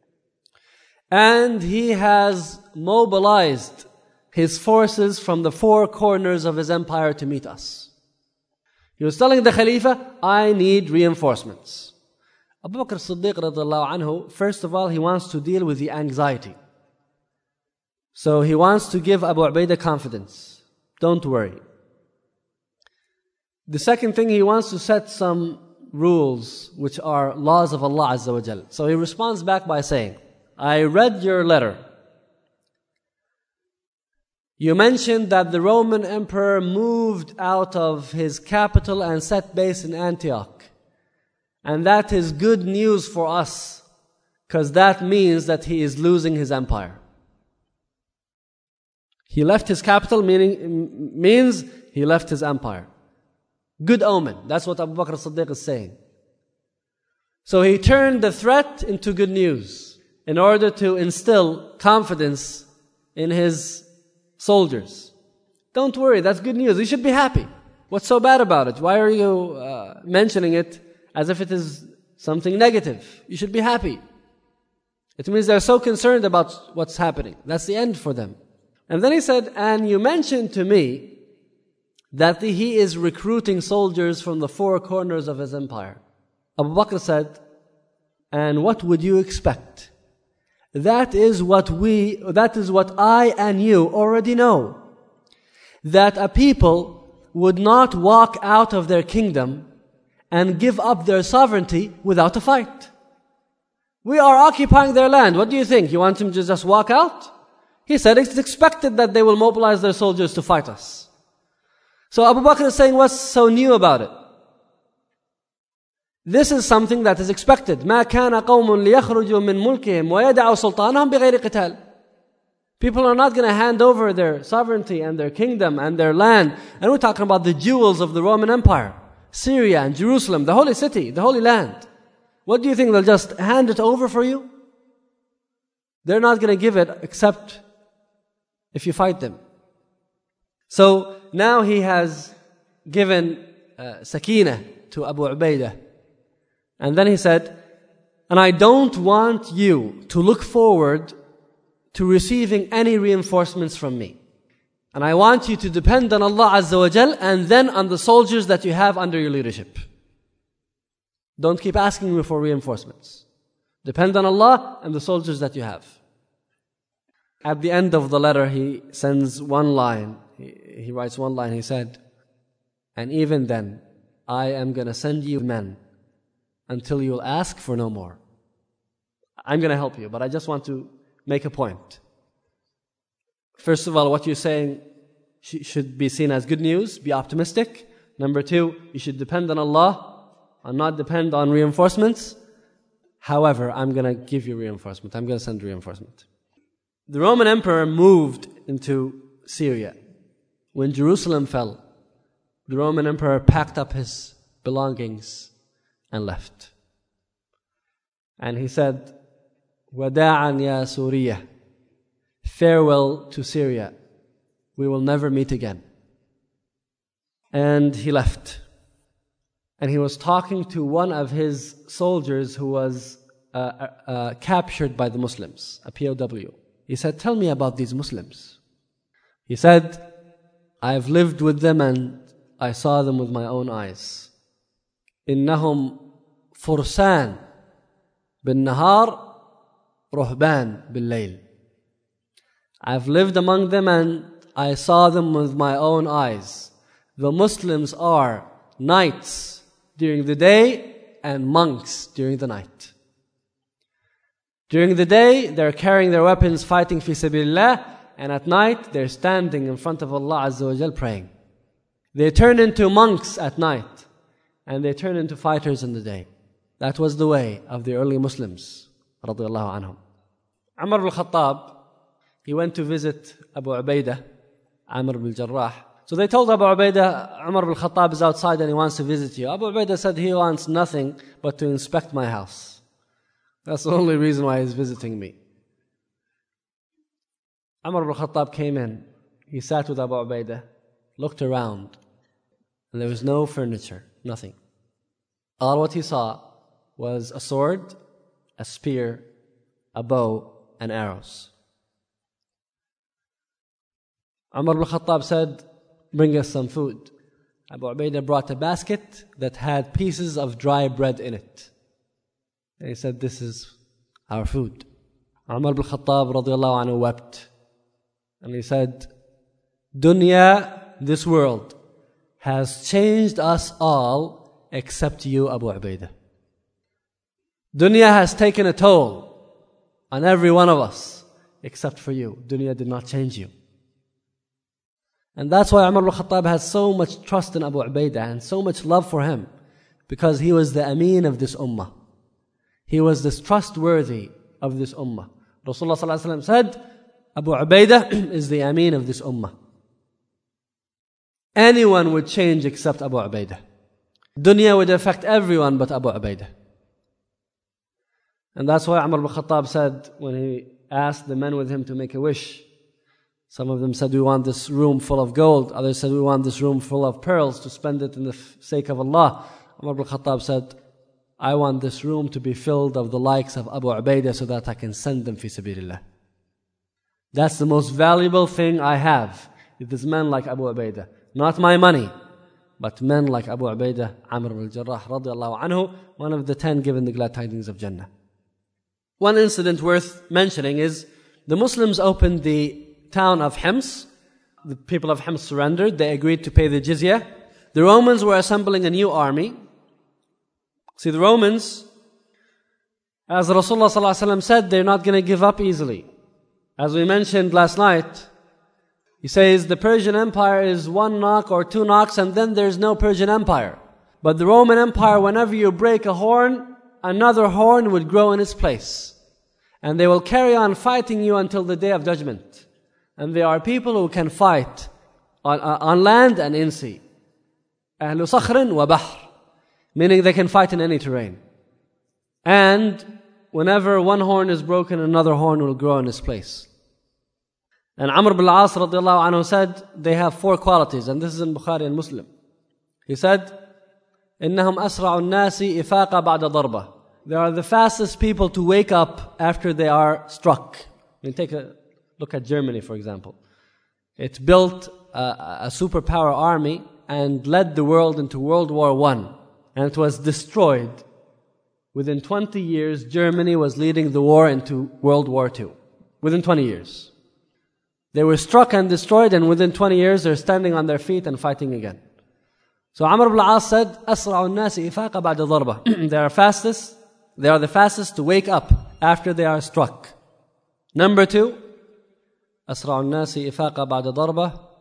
And he has mobilized his forces from the four corners of his empire to meet us. He was telling the Khalifa, I need reinforcements. Abu Bakr as-Siddiq radiallahu anhu, first of all, he wants to deal with the anxiety. So he wants to give Abu Ubaidah confidence. Don't worry. The second thing, he wants to set some rules which are laws of Allah Azza wa Jal. So he responds back by saying, I read your letter. You mentioned that the Roman emperor moved out of his capital and set base in Antioch. And that is good news for us, because that means that he is losing his empire. He left his capital, meaning means he left his empire. Good omen. That's what Abu Bakr as-Siddiq is saying. So he turned the threat into good news in order to instill confidence in his soldiers. Don't worry, that's good news. You should be happy. What's so bad about it? Why are you uh, mentioning it as if it is something negative? You should be happy. It means they're so concerned about what's happening. That's the end for them. And then he said, and you mentioned to me that the, he is recruiting soldiers from the four corners of his empire. Abu Bakr said, and what would you expect? That is what we, that is what I and you already know. That a people would not walk out of their kingdom and give up their sovereignty without a fight. We are occupying their land. What do you think? You want them to just walk out? He said it's expected that they will mobilize their soldiers to fight us. So Abu Bakr is saying, what's so new about it? This is something that is expected. مَا كَانَ قَوْمٌ لِيَخْرُجُوا مِنْ مُلْكِهِمْ وَيَدَعُوا سُلْطَانَهُمْ بِغَيْرِ قِتَالٍ. People are not going to hand over their sovereignty and their kingdom and their land. And we're talking about the jewels of the Roman Empire. Syria and Jerusalem, the holy city, the holy land. What do you think? They'll just hand it over for you? They're not going to give it except if you fight them. So now he has given uh, sakina to Abu Ubaidah. And then he said, and I don't want you to look forward to receiving any reinforcements from me. And I want you to depend on Allah Azza wa Jal and then on the soldiers that you have under your leadership. Don't keep asking me for reinforcements. Depend on Allah and the soldiers that you have. At the end of the letter, he sends one line. He, he writes one line. He said, and even then, I am going to send you men until you'll ask for no more. I'm going to help you, but I just want to make a point. First of all, what you're saying sh- should be seen as good news, be optimistic. Number two, you should depend on Allah and not depend on reinforcements. However, I'm going to give you reinforcement. I'm going to send reinforcement. The Roman Emperor moved into Syria. When Jerusalem fell, the Roman Emperor packed up his belongings and left. And he said, Wada'an ya Suriya, farewell to Syria. We will never meet again. And he left. And he was talking to one of his soldiers who was uh, uh, captured by the Muslims, a P O W. He said, tell me about these Muslims. He said, I've lived with them and I saw them with my own eyes. إنهم فرسان بالنهار رهبان بالليل. I've lived among them and I saw them with my own eyes. The Muslims are knights during the day and monks during the night. During the day, they're carrying their weapons, fighting fi sabilillah, and at night, they're standing in front of Allah Azza wa Jal praying. They turn into monks at night, and they turn into fighters in the day. That was the way of the early Muslims, radiyallahu anhum. Umar ibn Khattab, he went to visit Abu Ubaidah, Amr ibn Jarrah. So they told Abu Ubaidah, Umar ibn Khattab is outside and he wants to visit you. Abu Ubaidah said he wants nothing but to inspect my house. That's the only reason why he's visiting me. Umar ibn Khattab came in. He sat with Abu Ubaidah, looked around, and there was no furniture, nothing. All what he saw was a sword, a spear, a bow, and arrows. Umar ibn Khattab said, bring us some food. Abu Ubaidah brought a basket that had pieces of dry bread in it. And he said, this is our food. Umar ibn Khattab radiallahu anhu wept. And he said, Dunya, this world, has changed us all except you, Abu Ubaidah. Dunya has taken a toll on every one of us except for you. Dunya did not change you. And that's why Umar ibn Khattab has so much trust in Abu Ubaidah and so much love for him, because he was the Ameen of this ummah. He was this trustworthy of this ummah. Rasulullah sallallahu alaihi wasallam said, Abu Ubaidah is the Ameen of this ummah. Anyone would change except Abu Ubaidah. Dunya would affect everyone but Abu Ubaidah. And that's why Umar ibn Khattab said, when he asked the men with him to make a wish, some of them said, we want this room full of gold. Others said, we want this room full of pearls to spend it in the sake of Allah. Umar ibn Khattab said, I want this room to be filled of the likes of Abu Ubaidah so that I can send them fi sabilillah. That's the most valuable thing I have. It is men like Abu Ubaidah. Not my money, but men like Abu Ubaidah, Amr ibn al-Jarrah radiallahu anhu, one of the ten given the glad tidings of Jannah. One incident worth mentioning is the Muslims opened the town of Hims. The people of Hims surrendered. They agreed to pay the jizya. The Romans were assembling a new army. See, the Romans, as Rasulullah sallallahu alaihi wasallam said, they're not going to give up easily. As we mentioned last night, he says the Persian Empire is one knock or two knocks and then there's no Persian Empire. But the Roman Empire, whenever you break a horn, another horn would grow in its place. And they will carry on fighting you until the day of judgment. And there are people who can fight on, uh, on land and in sea. أهل صخر وبحر, meaning they can fight in any terrain. And whenever one horn is broken, another horn will grow in its place. And Amr ibn al-As radiallahu anhu said, they have four qualities, and this is in Bukhari and Muslim. He said, إنهم أسرع الناس إفاقا بعد ضربة. They are the fastest people to wake up after they are struck. I mean, take a look at Germany, for example. It built a, a superpower army and led the world into World War One, and it was destroyed. Within twenty years, Germany was leading the war into World War Two. Within twenty years. They were struck and destroyed, and within twenty years, they're standing on their feet and fighting again. So Amr ibn al-As said, أسرع الناس إفاقا بعد ضربة. They are fastest. They are the fastest to wake up after they are struck. Number two, أسرع الناس إفاقا بعد ضربة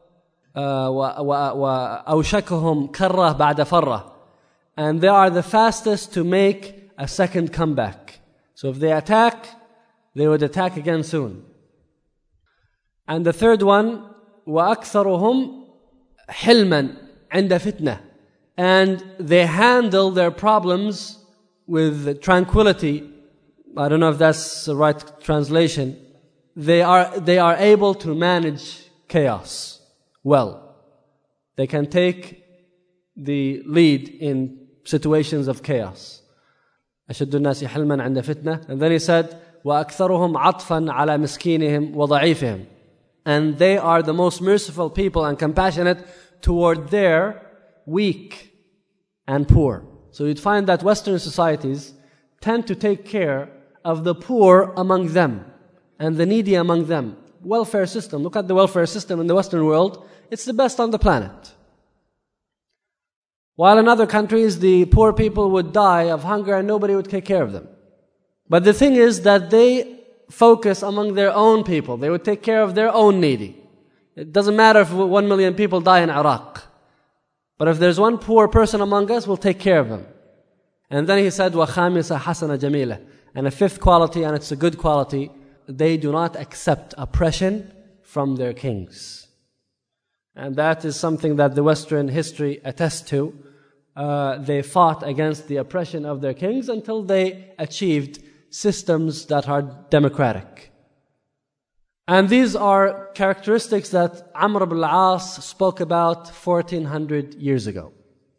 وأوشكهم كرة بعد فرة. And they are the fastest to make a second comeback. So if they attack, they would attack again soon. And the third one, وَأَكْثَرُهُمْ حِلْمًا عِنْدَ فِتْنَةٍ. And they handle their problems with tranquility. I don't know if that's the right translation. They are, they are able to manage chaos well. They can take the lead in situations of chaos. أشد الناس حلما عند فتنة. And then he said, وأكثرهم عطفا على مسكينهم وضعيفهم. And they are the most merciful people and compassionate toward their weak and poor. So you'd find that Western societies tend to take care of the poor among them and the needy among them. Welfare system. Look at the welfare system in the Western world. It's the best on the planet. While in other countries, the poor people would die of hunger and nobody would take care of them. But the thing is that they focus among their own people. They would take care of their own needy. It doesn't matter if one million people die in Iraq. But if there's one poor person among us, we'll take care of him. And then he said, وَخَامِسَ حَسَنَ جَمِيلَةً. And a fifth quality, and it's a good quality, they do not accept oppression from their kings. And that is something that the Western history attests to. Uh, they fought against the oppression of their kings until they achieved systems that are democratic. And these are characteristics that Amr ibn al-As spoke about fourteen hundred years ago.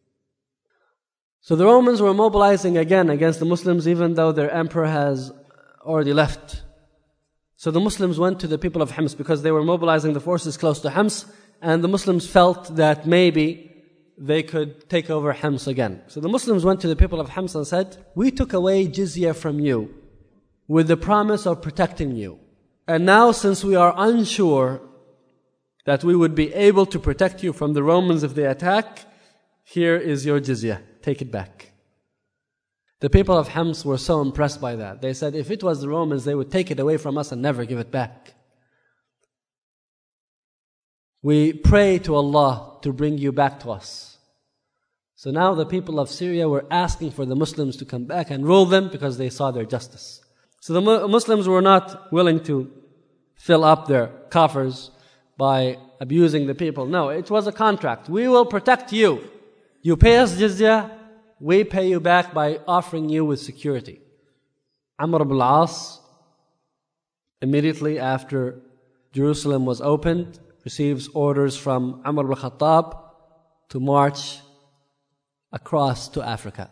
So the Romans were mobilizing again against the Muslims even though their emperor has already left. So the Muslims went to the people of Hims because they were mobilizing the forces close to Hims, and the Muslims felt that maybe they could take over Hims again. So the Muslims went to the people of Hims and said, we took away jizya from you with the promise of protecting you. And now since we are unsure that we would be able to protect you from the Romans if they attack, here is your jizya. Take it back. The people of Hims were so impressed by that. They said, if it was the Romans, they would take it away from us and never give it back. We pray to Allah to bring you back to us. So now the people of Syria were asking for the Muslims to come back and rule them because they saw their justice. So the Muslims were not willing to fill up their coffers by abusing the people. No, it was a contract. We will protect you. You pay us jizya, we pay you back by offering you with security. Amr ibn al-As, immediately after Jerusalem was opened, receives orders from Umar ibn Khattab to march across to Africa.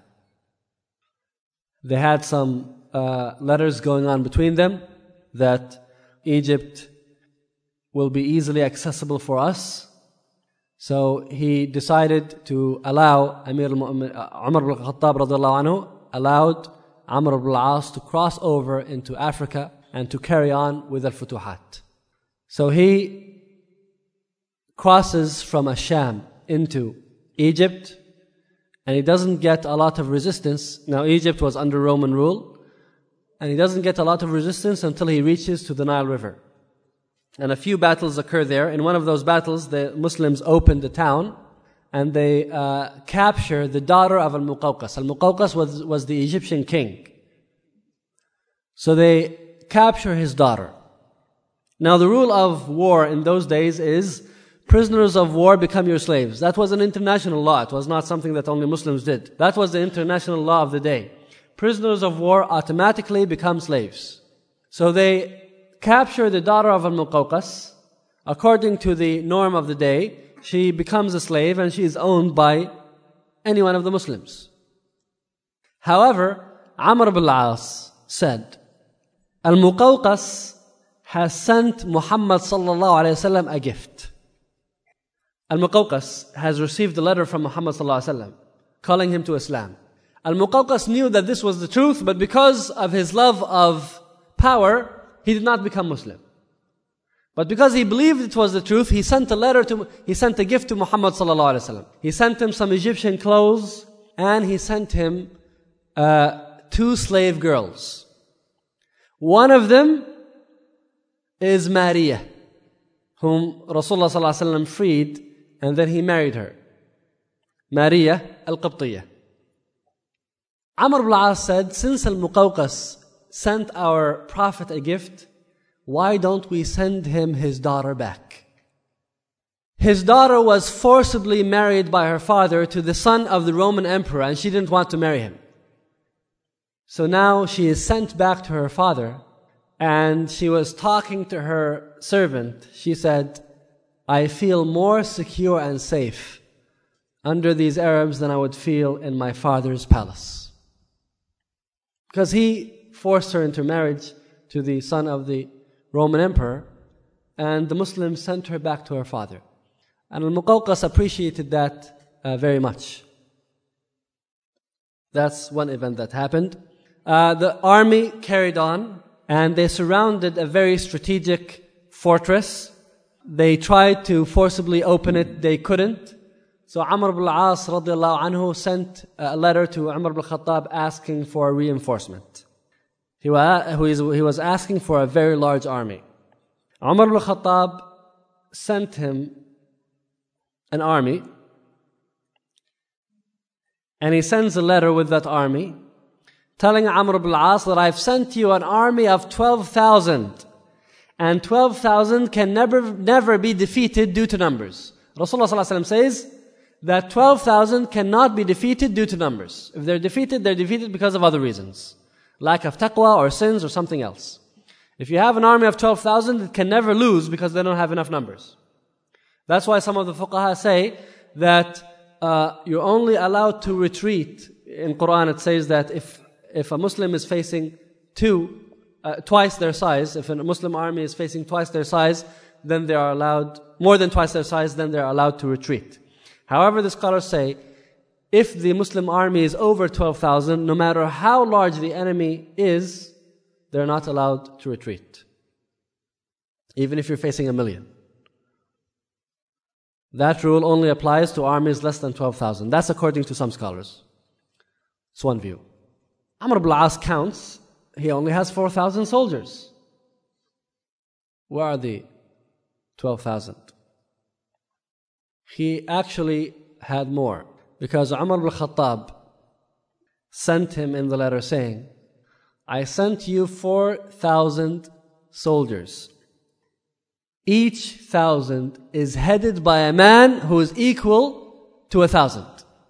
They had some uh, letters going on between them that Egypt will be easily accessible for us. So he decided to allow Amir al-Mu'min, uh, Umar ibn Khattab radiallahu anhu, allowed Amr ibn al-As to cross over into Africa and to carry on with al-Futuhat. So he crosses from Asham into Egypt, and he doesn't get a lot of resistance. Now Egypt was under Roman rule, and he doesn't get a lot of resistance until he reaches to the Nile River. And a few battles occur there. In one of those battles, the Muslims open the town, and they uh, capture the daughter of Al-Muqawqas. Al-Muqawqas was, was the Egyptian king. So they capture his daughter. Now the rule of war in those days is prisoners of war become your slaves. That was an international law. It was not something that only Muslims did. That was the international law of the day. Prisoners of war automatically become slaves. So they capture the daughter of Al-Muqawqas. According to the norm of the day, she becomes a slave and she is owned by any one of the Muslims. However, Amr ibn al-As said, Al-Muqawqas has sent Muhammad sallallahu alayhi wa sallam a gift. Al-Muqawqas has received a letter from Muhammad sallallahu alayhi wa sallam calling him to Islam. Al-Muqawqas knew that this was the truth, but because of his love of power, he did not become Muslim. But because he believed it was the truth, he sent a letter to, he sent a gift to Muhammad sallallahu alayhi wa sallam. He sent him some Egyptian clothes, and he sent him uh, two slave girls. One of them is Maria, whom Rasulullah sallallahu alayhi wa sallam freed and then he married her, Maria al-Qibtiyya. Amr ibn al-As said, since al-Muqawqas sent our Prophet a gift, why don't we send him his daughter back? His daughter was forcibly married by her father to the son of the Roman emperor, and she didn't want to marry him. So now she is sent back to her father, and she was talking to her servant. She said, I feel more secure and safe under these Arabs than I would feel in my father's palace. Because he forced her into marriage to the son of the Roman emperor, and the Muslims sent her back to her father. And Al-Muqawqas appreciated that uh, very much. That's one event that happened. Uh, the army carried on, and they surrounded a very strategic fortress. They tried to forcibly open it, they couldn't. So Amr ibn al-As radiallahu anhu sent a letter to Umar ibn al-Khattab asking for reinforcement. He was asking for a very large army. Umar ibn al-Khattab sent him an army, and he sends a letter with that army telling Amr ibn al-As that I've sent you an army of twelve thousand, and twelve thousand can never never be defeated due to numbers. Rasulullah sallallahu alaihi wasallam says that twelve thousand cannot be defeated due to numbers. If they're defeated, they're defeated because of other reasons. Lack of taqwa or sins or something else. If you have an army of twelve thousand, it can never lose because they don't have enough numbers. That's why some of the fuqaha say that uh, you're only allowed to retreat. In Quran it says that if if a Muslim is facing two, uh, twice their size, if a Muslim army is facing twice their size, then they are allowed, more than twice their size, then they're allowed to retreat. However, the scholars say, if the Muslim army is over twelve thousand, no matter how large the enemy is, they're not allowed to retreat. Even if you're facing a million. That rule only applies to armies less than twelve thousand. That's according to some scholars. It's one view. Amr ibn al-As counts, he only has four thousand soldiers. Where are the twelve thousand? He actually had more, because Umar ibn al-Khattab sent him in the letter saying, I sent you four thousand soldiers. Each thousand is headed by a man who is equal to a thousand.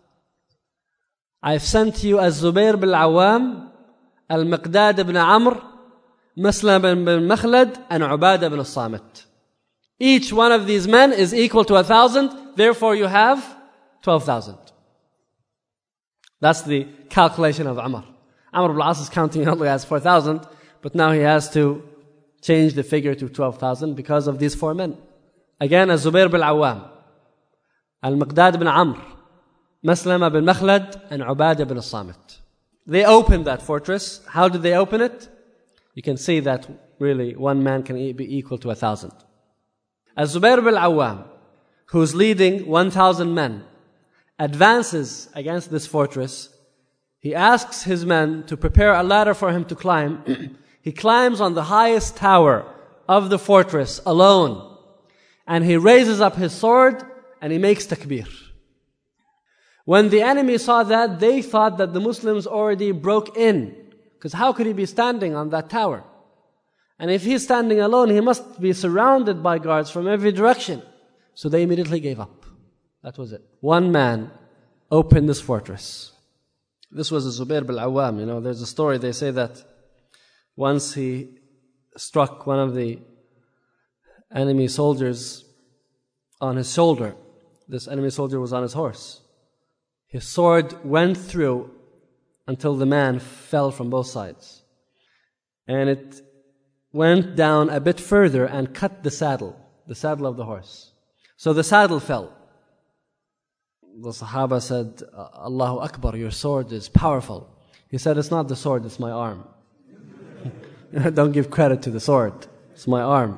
I've sent you Az-Zubair bin Awam, Al-Miqdad bin Amr, Muslim bin Makhlad, and Ubadah bin Samit. Each one of these men is equal to a thousand, therefore you have twelve thousand. That's the calculation of Umar. Amr ibn al-As is counting only as four thousand, but now he has to change the figure to twelve thousand because of these four men. Again, Az-Zubair bin Awam, Al-Miqdad bin Amr, Maslama bin Makhlad, and Ubadah bin Samit. They opened that fortress. How did they open it? You can see that really one man can be equal to a thousand. Az-Zubair bin Awam, who's leading one thousand men, advances against this fortress. He asks his men to prepare a ladder for him to climb. He climbs on the highest tower of the fortress alone, and he raises up his sword and he makes takbir. When the enemy saw that, they thought that the Muslims already broke in, because how could he be standing on that tower? And if he's standing alone, he must be surrounded by guards from every direction. So they immediately gave up. That was it. One man opened this fortress. This was Zubair bin Awam. You know, there's a story, they say that once he struck one of the enemy soldiers on his shoulder. This enemy soldier was on his horse. His sword went through until the man fell from both sides. And it went down a bit further and cut the saddle, the saddle of the horse. So the saddle fell. The Sahaba said, Allahu Akbar, your sword is powerful. He said, it's not the sword, it's my arm. Don't give credit to the sword. It's my arm.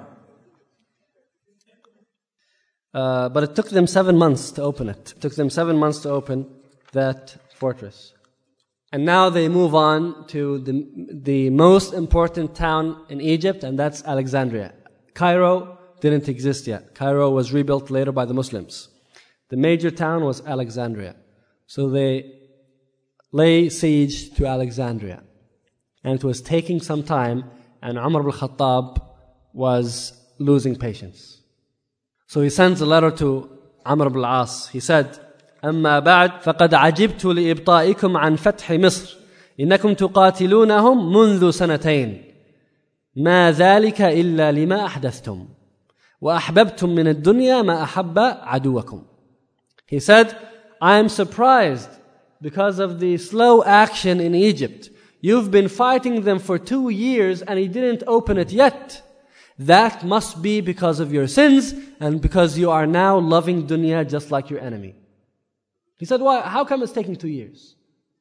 Uh, but it took them seven months to open it. It took them seven months to open that fortress. And now they move on to the, the most important town in Egypt, and that's Alexandria. Cairo didn't exist yet. Cairo was rebuilt later by the Muslims. The major town was Alexandria. So they lay siege to Alexandria. And it was taking some time, and Umar ibn Khattab was losing patience. So he sends a letter to Amr ibn al-As. He said, أما بعد فقد عجبت لإبطائكم عن فتح مصر إنكم تقاتلونهم منذ سنتين ما ذلك إلا لما أحدثتم وأحببتم من الدنيا ما أحب عدوكم. He said, I am surprised because of the slow action in Egypt. You've been fighting them for two years and he didn't open it yet. That must be because of your sins and because you are now loving dunya just like your enemy. He said, why? How come it's taking two years?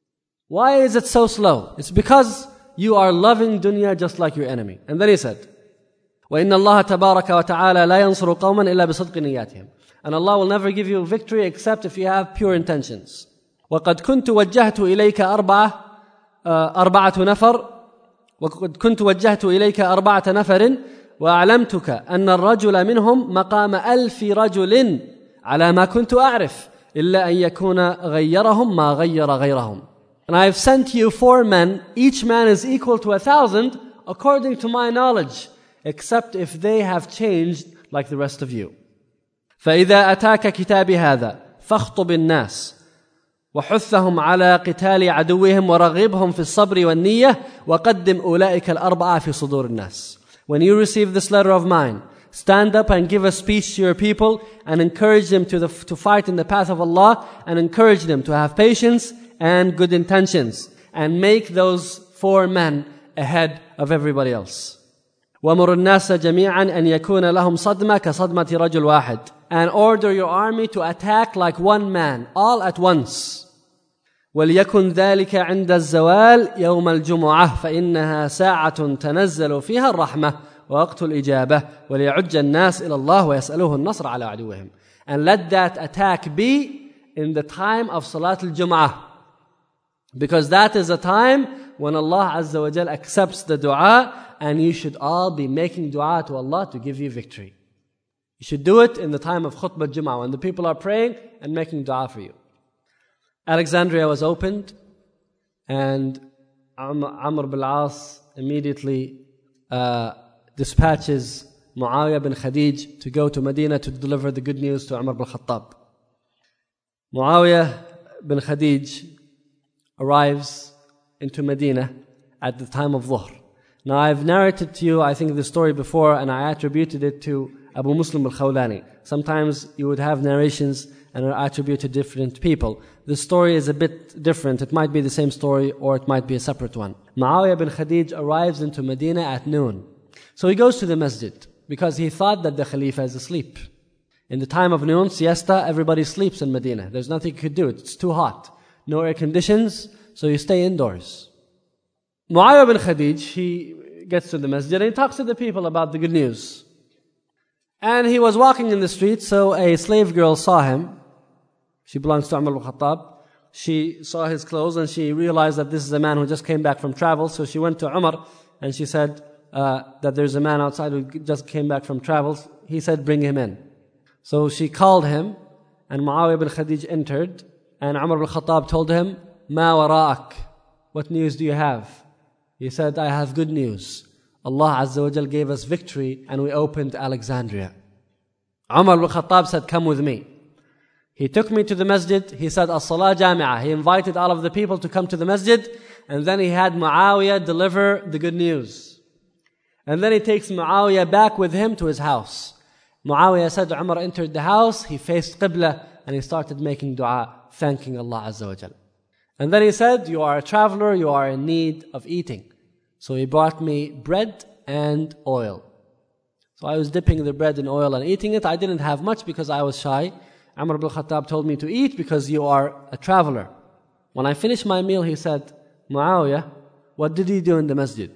Why is it so slow? It's because you are loving dunya just like your enemy. And then he said, وَإِنَّ اللَّهَ تَبَارَكَ وَتَعَالَى لَا يَنْصُرُ قَوْمًا إِلَّا بِصَدْقِ نِيَّاتِهِمْ. And Allah will never give you victory except if you have pure intentions. وَقَدْ كُنْتُ وَجَّهْتُ إِلَيْكَ أَرْبَعَةَ أَرْبَعَةُ نَفَرٍ وَقَدْ كُنْتُ وَجَّهْتُ إِلَيْكَ أَرْبَعَةَ نَفَرٍ وَأَعْلَمْتُكَ أَنَّ الرَّجُلَ مِنْهُمْ مَقَامَ أَلْفِ رَجُلٍ عَلَى مَا كُنْتُ أَعْرِفُ إِلَّا أَنْ يَكُونَ غَيَّرَهُمْ مَا غَيَّرَ غَيْرَهُمْ. And I have sent you four men, each man is equal to a thousand, according to my knowledge, except if they have changed like the rest of you. فإذا أتاك كتابي هذا فاخطب الناس وحثهم على قتال عدوهم ورغبهم في الصبر والنية وقدم أولئك الأربعة في صدور الناس. When you receive this letter of mine, stand up and give a speech to your people and encourage them to, the, to fight in the path of Allah and encourage them to have patience and good intentions and make those four men ahead of everybody else. وَمُرُ النَّاسَ جَمِيعًا أَنْ يَكُونَ لَهُمْ صَدْمَةً كَصَدْمَةِ رَجُلْ وَاحِدٍ. And order your army to attack like one man, all at once. وَلْيَكُنْ ذَلِكَ عِنْدَ الزَّوَالِ يَوْمَ الْجُمُعَةِ فَإِنَّهَا سَاعَةٌ تَنَزَّلُ فِيهَا الرَّحْمَةِ وَوَقْتُ الْإِجَابَةِ وَلْيَعُجَّ النَّاسِ إِلَى اللَّهِ وَيَسْأَلُوهُ النَّصْرَ عَلَى عَدُوِّهِمْ. And let that attack be in the time of Salat al-Jum'ah. Because that is a time when Allah Azza wa Jal accepts the dua, and you should all be making dua to Allah to give you victory. You should do it in the time of Khutbah Jum'ah, when the people are praying and making dua for you. Alexandria was opened, and Amr ibn al-As immediately uh, dispatches Muawiyah bin Khadij to go to Medina to deliver the good news to Umar ibn Khattab. Muawiyah bin Khadij arrives into Medina at the time of Dhuhr. Now I've narrated to you, I think, the story before, and I attributed it to Abu Muslim al-Khawlani. Sometimes you would have narrations and are attributed to different people. The story is a bit different. It might be the same story or it might be a separate one. Muawiyah bin Khadij arrives into Medina at noon. So he goes to the masjid because he thought that the Khalifa is asleep. In the time of noon, siesta, everybody sleeps in Medina. There's nothing you could do. It's too hot. No air conditions, so you stay indoors. Muawiyah bin Khadij, he gets to the masjid and he talks to the people about the good news. And he was walking in the street, so a slave girl saw him. She belongs to Umar ibn Khattab. She saw his clothes and she realized that this is a man who just came back from travel. So she went to Umar and she said uh, that there's a man outside who just came back from travel. He said, bring him in. So she called him, and Muawiyah bin Khadij entered, and Umar ibn Khattab told him, Ma wara'ak? What news do you have? He said, I have good news. Allah Azza wa Jal gave us victory and we opened Alexandria. Umar ibn Khattab said, come with me. He took me to the masjid. He said, As-Salah Jami'ah. He invited all of the people to come to the masjid, and then he had Muawiyah deliver the good news. And then he takes Muawiyah back with him to his house. Muawiyah said, Umar entered the house, he faced Qibla, and he started making dua, thanking Allah Azza wa Jal. And then he said, you are a traveler, you are in need of eating. So he brought me bread and oil. So I was dipping the bread in oil and eating it. I didn't have much because I was shy. Umar ibn Khattab told me to eat because you are a traveler. When I finished my meal, he said, Muawiyah, what did he do in the masjid?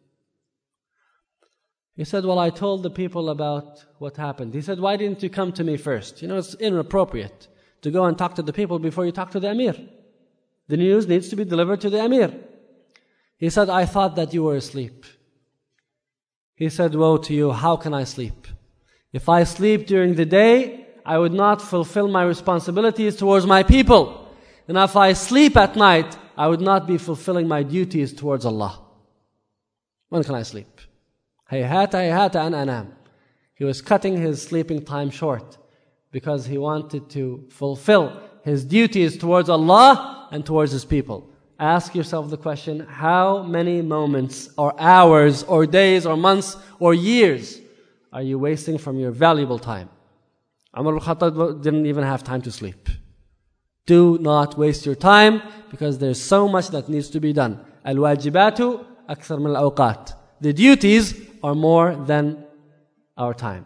He said, well, I told the people about what happened. He said, why didn't you come to me first? You know, it's inappropriate to go and talk to the people before you talk to the Amir. The news needs to be delivered to the Amir. He said, I thought that you were asleep. He said, woe to you, how can I sleep? If I sleep during the day, I would not fulfill my responsibilities towards my people. And if I sleep at night, I would not be fulfilling my duties towards Allah. When can I sleep? Hayhata hayhata an anam. He was cutting his sleeping time short because he wanted to fulfill his duties towards Allah and towards His people. Ask yourself the question, how many moments or hours or days or months or years are you wasting from your valuable time? Umar al-Khattab didn't even have time to sleep. Do not waste your time because there's so much that needs to be done. Al-wajibatu akthar min al-awqat. The duties are more than our time.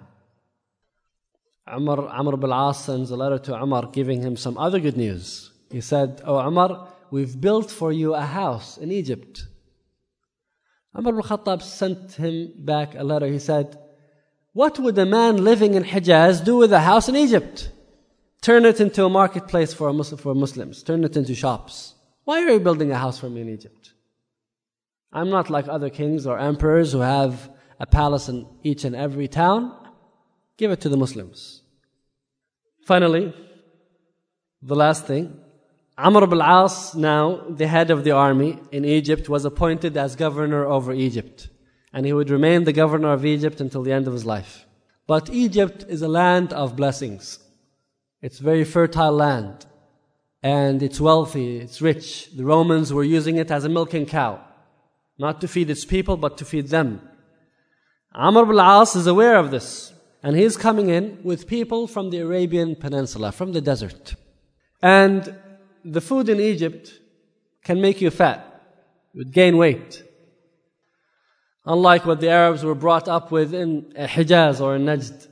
Umar, Amr ibn al-As sends a letter to Umar giving him some other good news. He said, "Oh Umar, we've built for you a house in Egypt." Umar ibn al-Khattab sent him back a letter. He said, "What would a man living in Hijaz do with a house in Egypt? Turn it into a marketplace for, a Muslim, for Muslims. Turn it into shops. Why are you building a house for me in Egypt? I'm not like other kings or emperors who have a palace in each and every town. Give it to the Muslims." Finally, the last thing, Amr ibn al-As, now the head of the army in Egypt, was appointed as governor over Egypt. And he would remain the governor of Egypt until the end of his life. But Egypt is a land of blessings. It's a very fertile land. And it's wealthy, it's rich. The Romans were using it as a milking cow. Not to feed its people, but to feed them. Amr ibn al-As is aware of this. And he's coming in with people from the Arabian Peninsula, from the desert. And the food in Egypt can make you fat. You would gain weight. Unlike what the Arabs were brought up with in Hijaz or in Najd.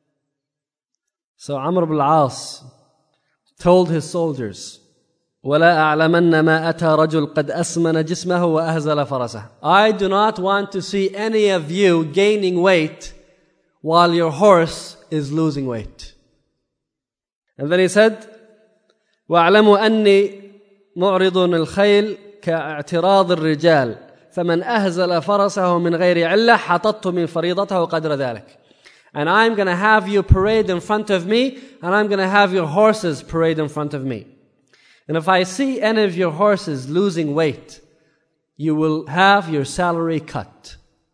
So Amr ibn al-As told his soldiers, وَلَا أَعْلَمَنَّ مَا أَتَى رَجُلْ قَدْ أَسْمَنَ جِسْمَهُ وَأَهْزَلَ فَرَسَهُ. I do not want to see any of you gaining weight while your horse is losing weight. And then he said, وَأَعْلَمُ أَنِّي مُعْرِضٌ الْخَيْلِ كَاعْتِرَاضِ الرِّجَالِ فَمَنْ أَهْزَلَ فَرَسَهُ مِنْ غَيْرِ عِلَّةٍ حَطَطْتُ مِنْ فَرِيضَتَهُ قَدْرَ ذَلك. And I'm going to have you parade in front of me, and I'm going to have your horses parade in front of me. And if I see any of your horses losing weight, you will have your salary cut.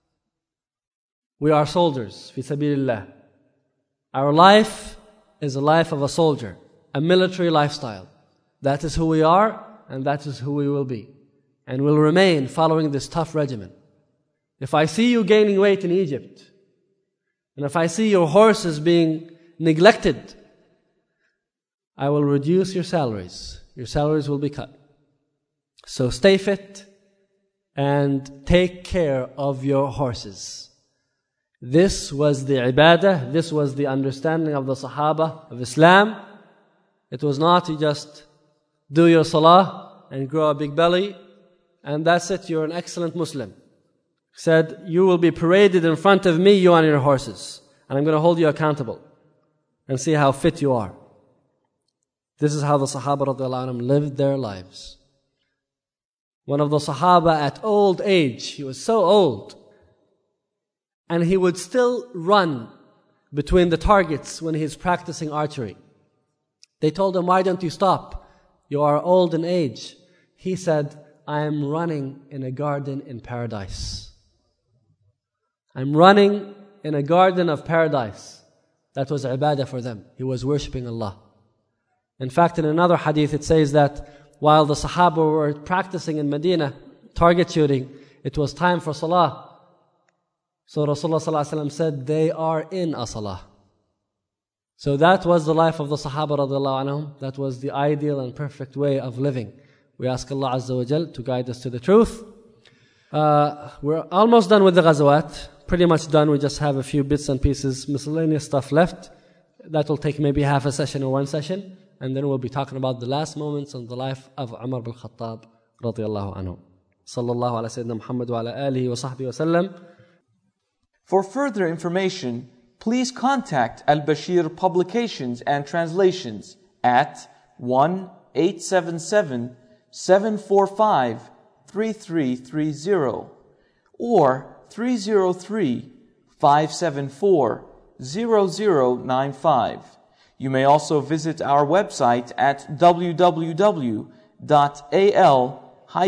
We are soldiers, fi sabilillah. Our life is a life of a soldier, a military lifestyle. That is who we are, and that is who we will be. And will remain following this tough regimen. If I see you gaining weight in Egypt, and if I see your horses being neglected, I will reduce your salaries. Your salaries will be cut. So stay fit and take care of your horses. This was the ibadah, this was the understanding of the Sahaba of Islam. It was not you just do your salah and grow a big belly, and that's it, you're an excellent Muslim. He said, you will be paraded in front of me, you on your horses, and I'm going to hold you accountable and see how fit you are. This is how the Sahaba radiallahu anhum lived their lives. One of the Sahaba at old age, he was so old, and he would still run between the targets when he's practicing archery. They told him, why don't you stop? You are old in age. He said, I am running in a garden in paradise. I'm running in a garden of paradise. That was ibadah for them. He was worshipping Allah. In fact, in another hadith it says that while the Sahaba were practicing in Medina, target shooting, it was time for salah. So Rasulullah sallallahu alaihi wasallam said, they are in a salah. So that was the life of the Sahaba radiallahu anhum. That was the ideal and perfect way of living. We ask Allah Azza wa Jal to guide us to the truth. Uh, we're almost done with the ghazawat. Pretty much done. We just have a few bits and pieces, miscellaneous stuff left. That will take maybe half a session or one session. And then we'll be talking about the last moments in the life of Umar ibn Khattab radiallahu anhu. Sallallahu ala Sayyidina Muhammad wa ala alihi wa sahbihi wa sallam. For further information, please contact Al-Bashir Publications and Translations at one eight seven seven, seven four five, three three three zero or three zero three, five seven four, zero zero nine five. You may also visit our website at w w w dot a l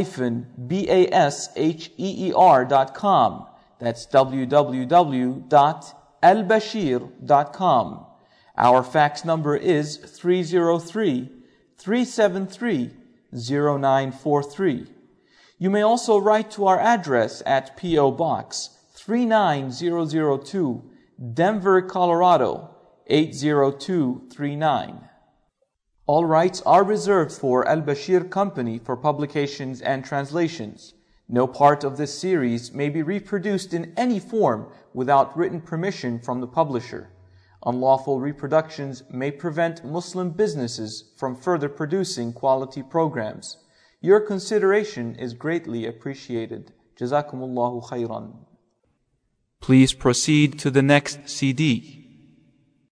basheer dot com. That's w w w dot al bashir dot com. Our fax number is three zero three, three seven three, zero nine four three. You may also write to our address at P O Box three nine zero zero two, Denver, Colorado eight zero two three nine. All rights are reserved for Al-Bashir Company for publications and translations. No part of this series may be reproduced in any form without written permission from the publisher. Unlawful reproductions may prevent Muslim businesses from further producing quality programs. Your consideration is greatly appreciated. Jazakumullahu khairan. Please proceed to the next C D.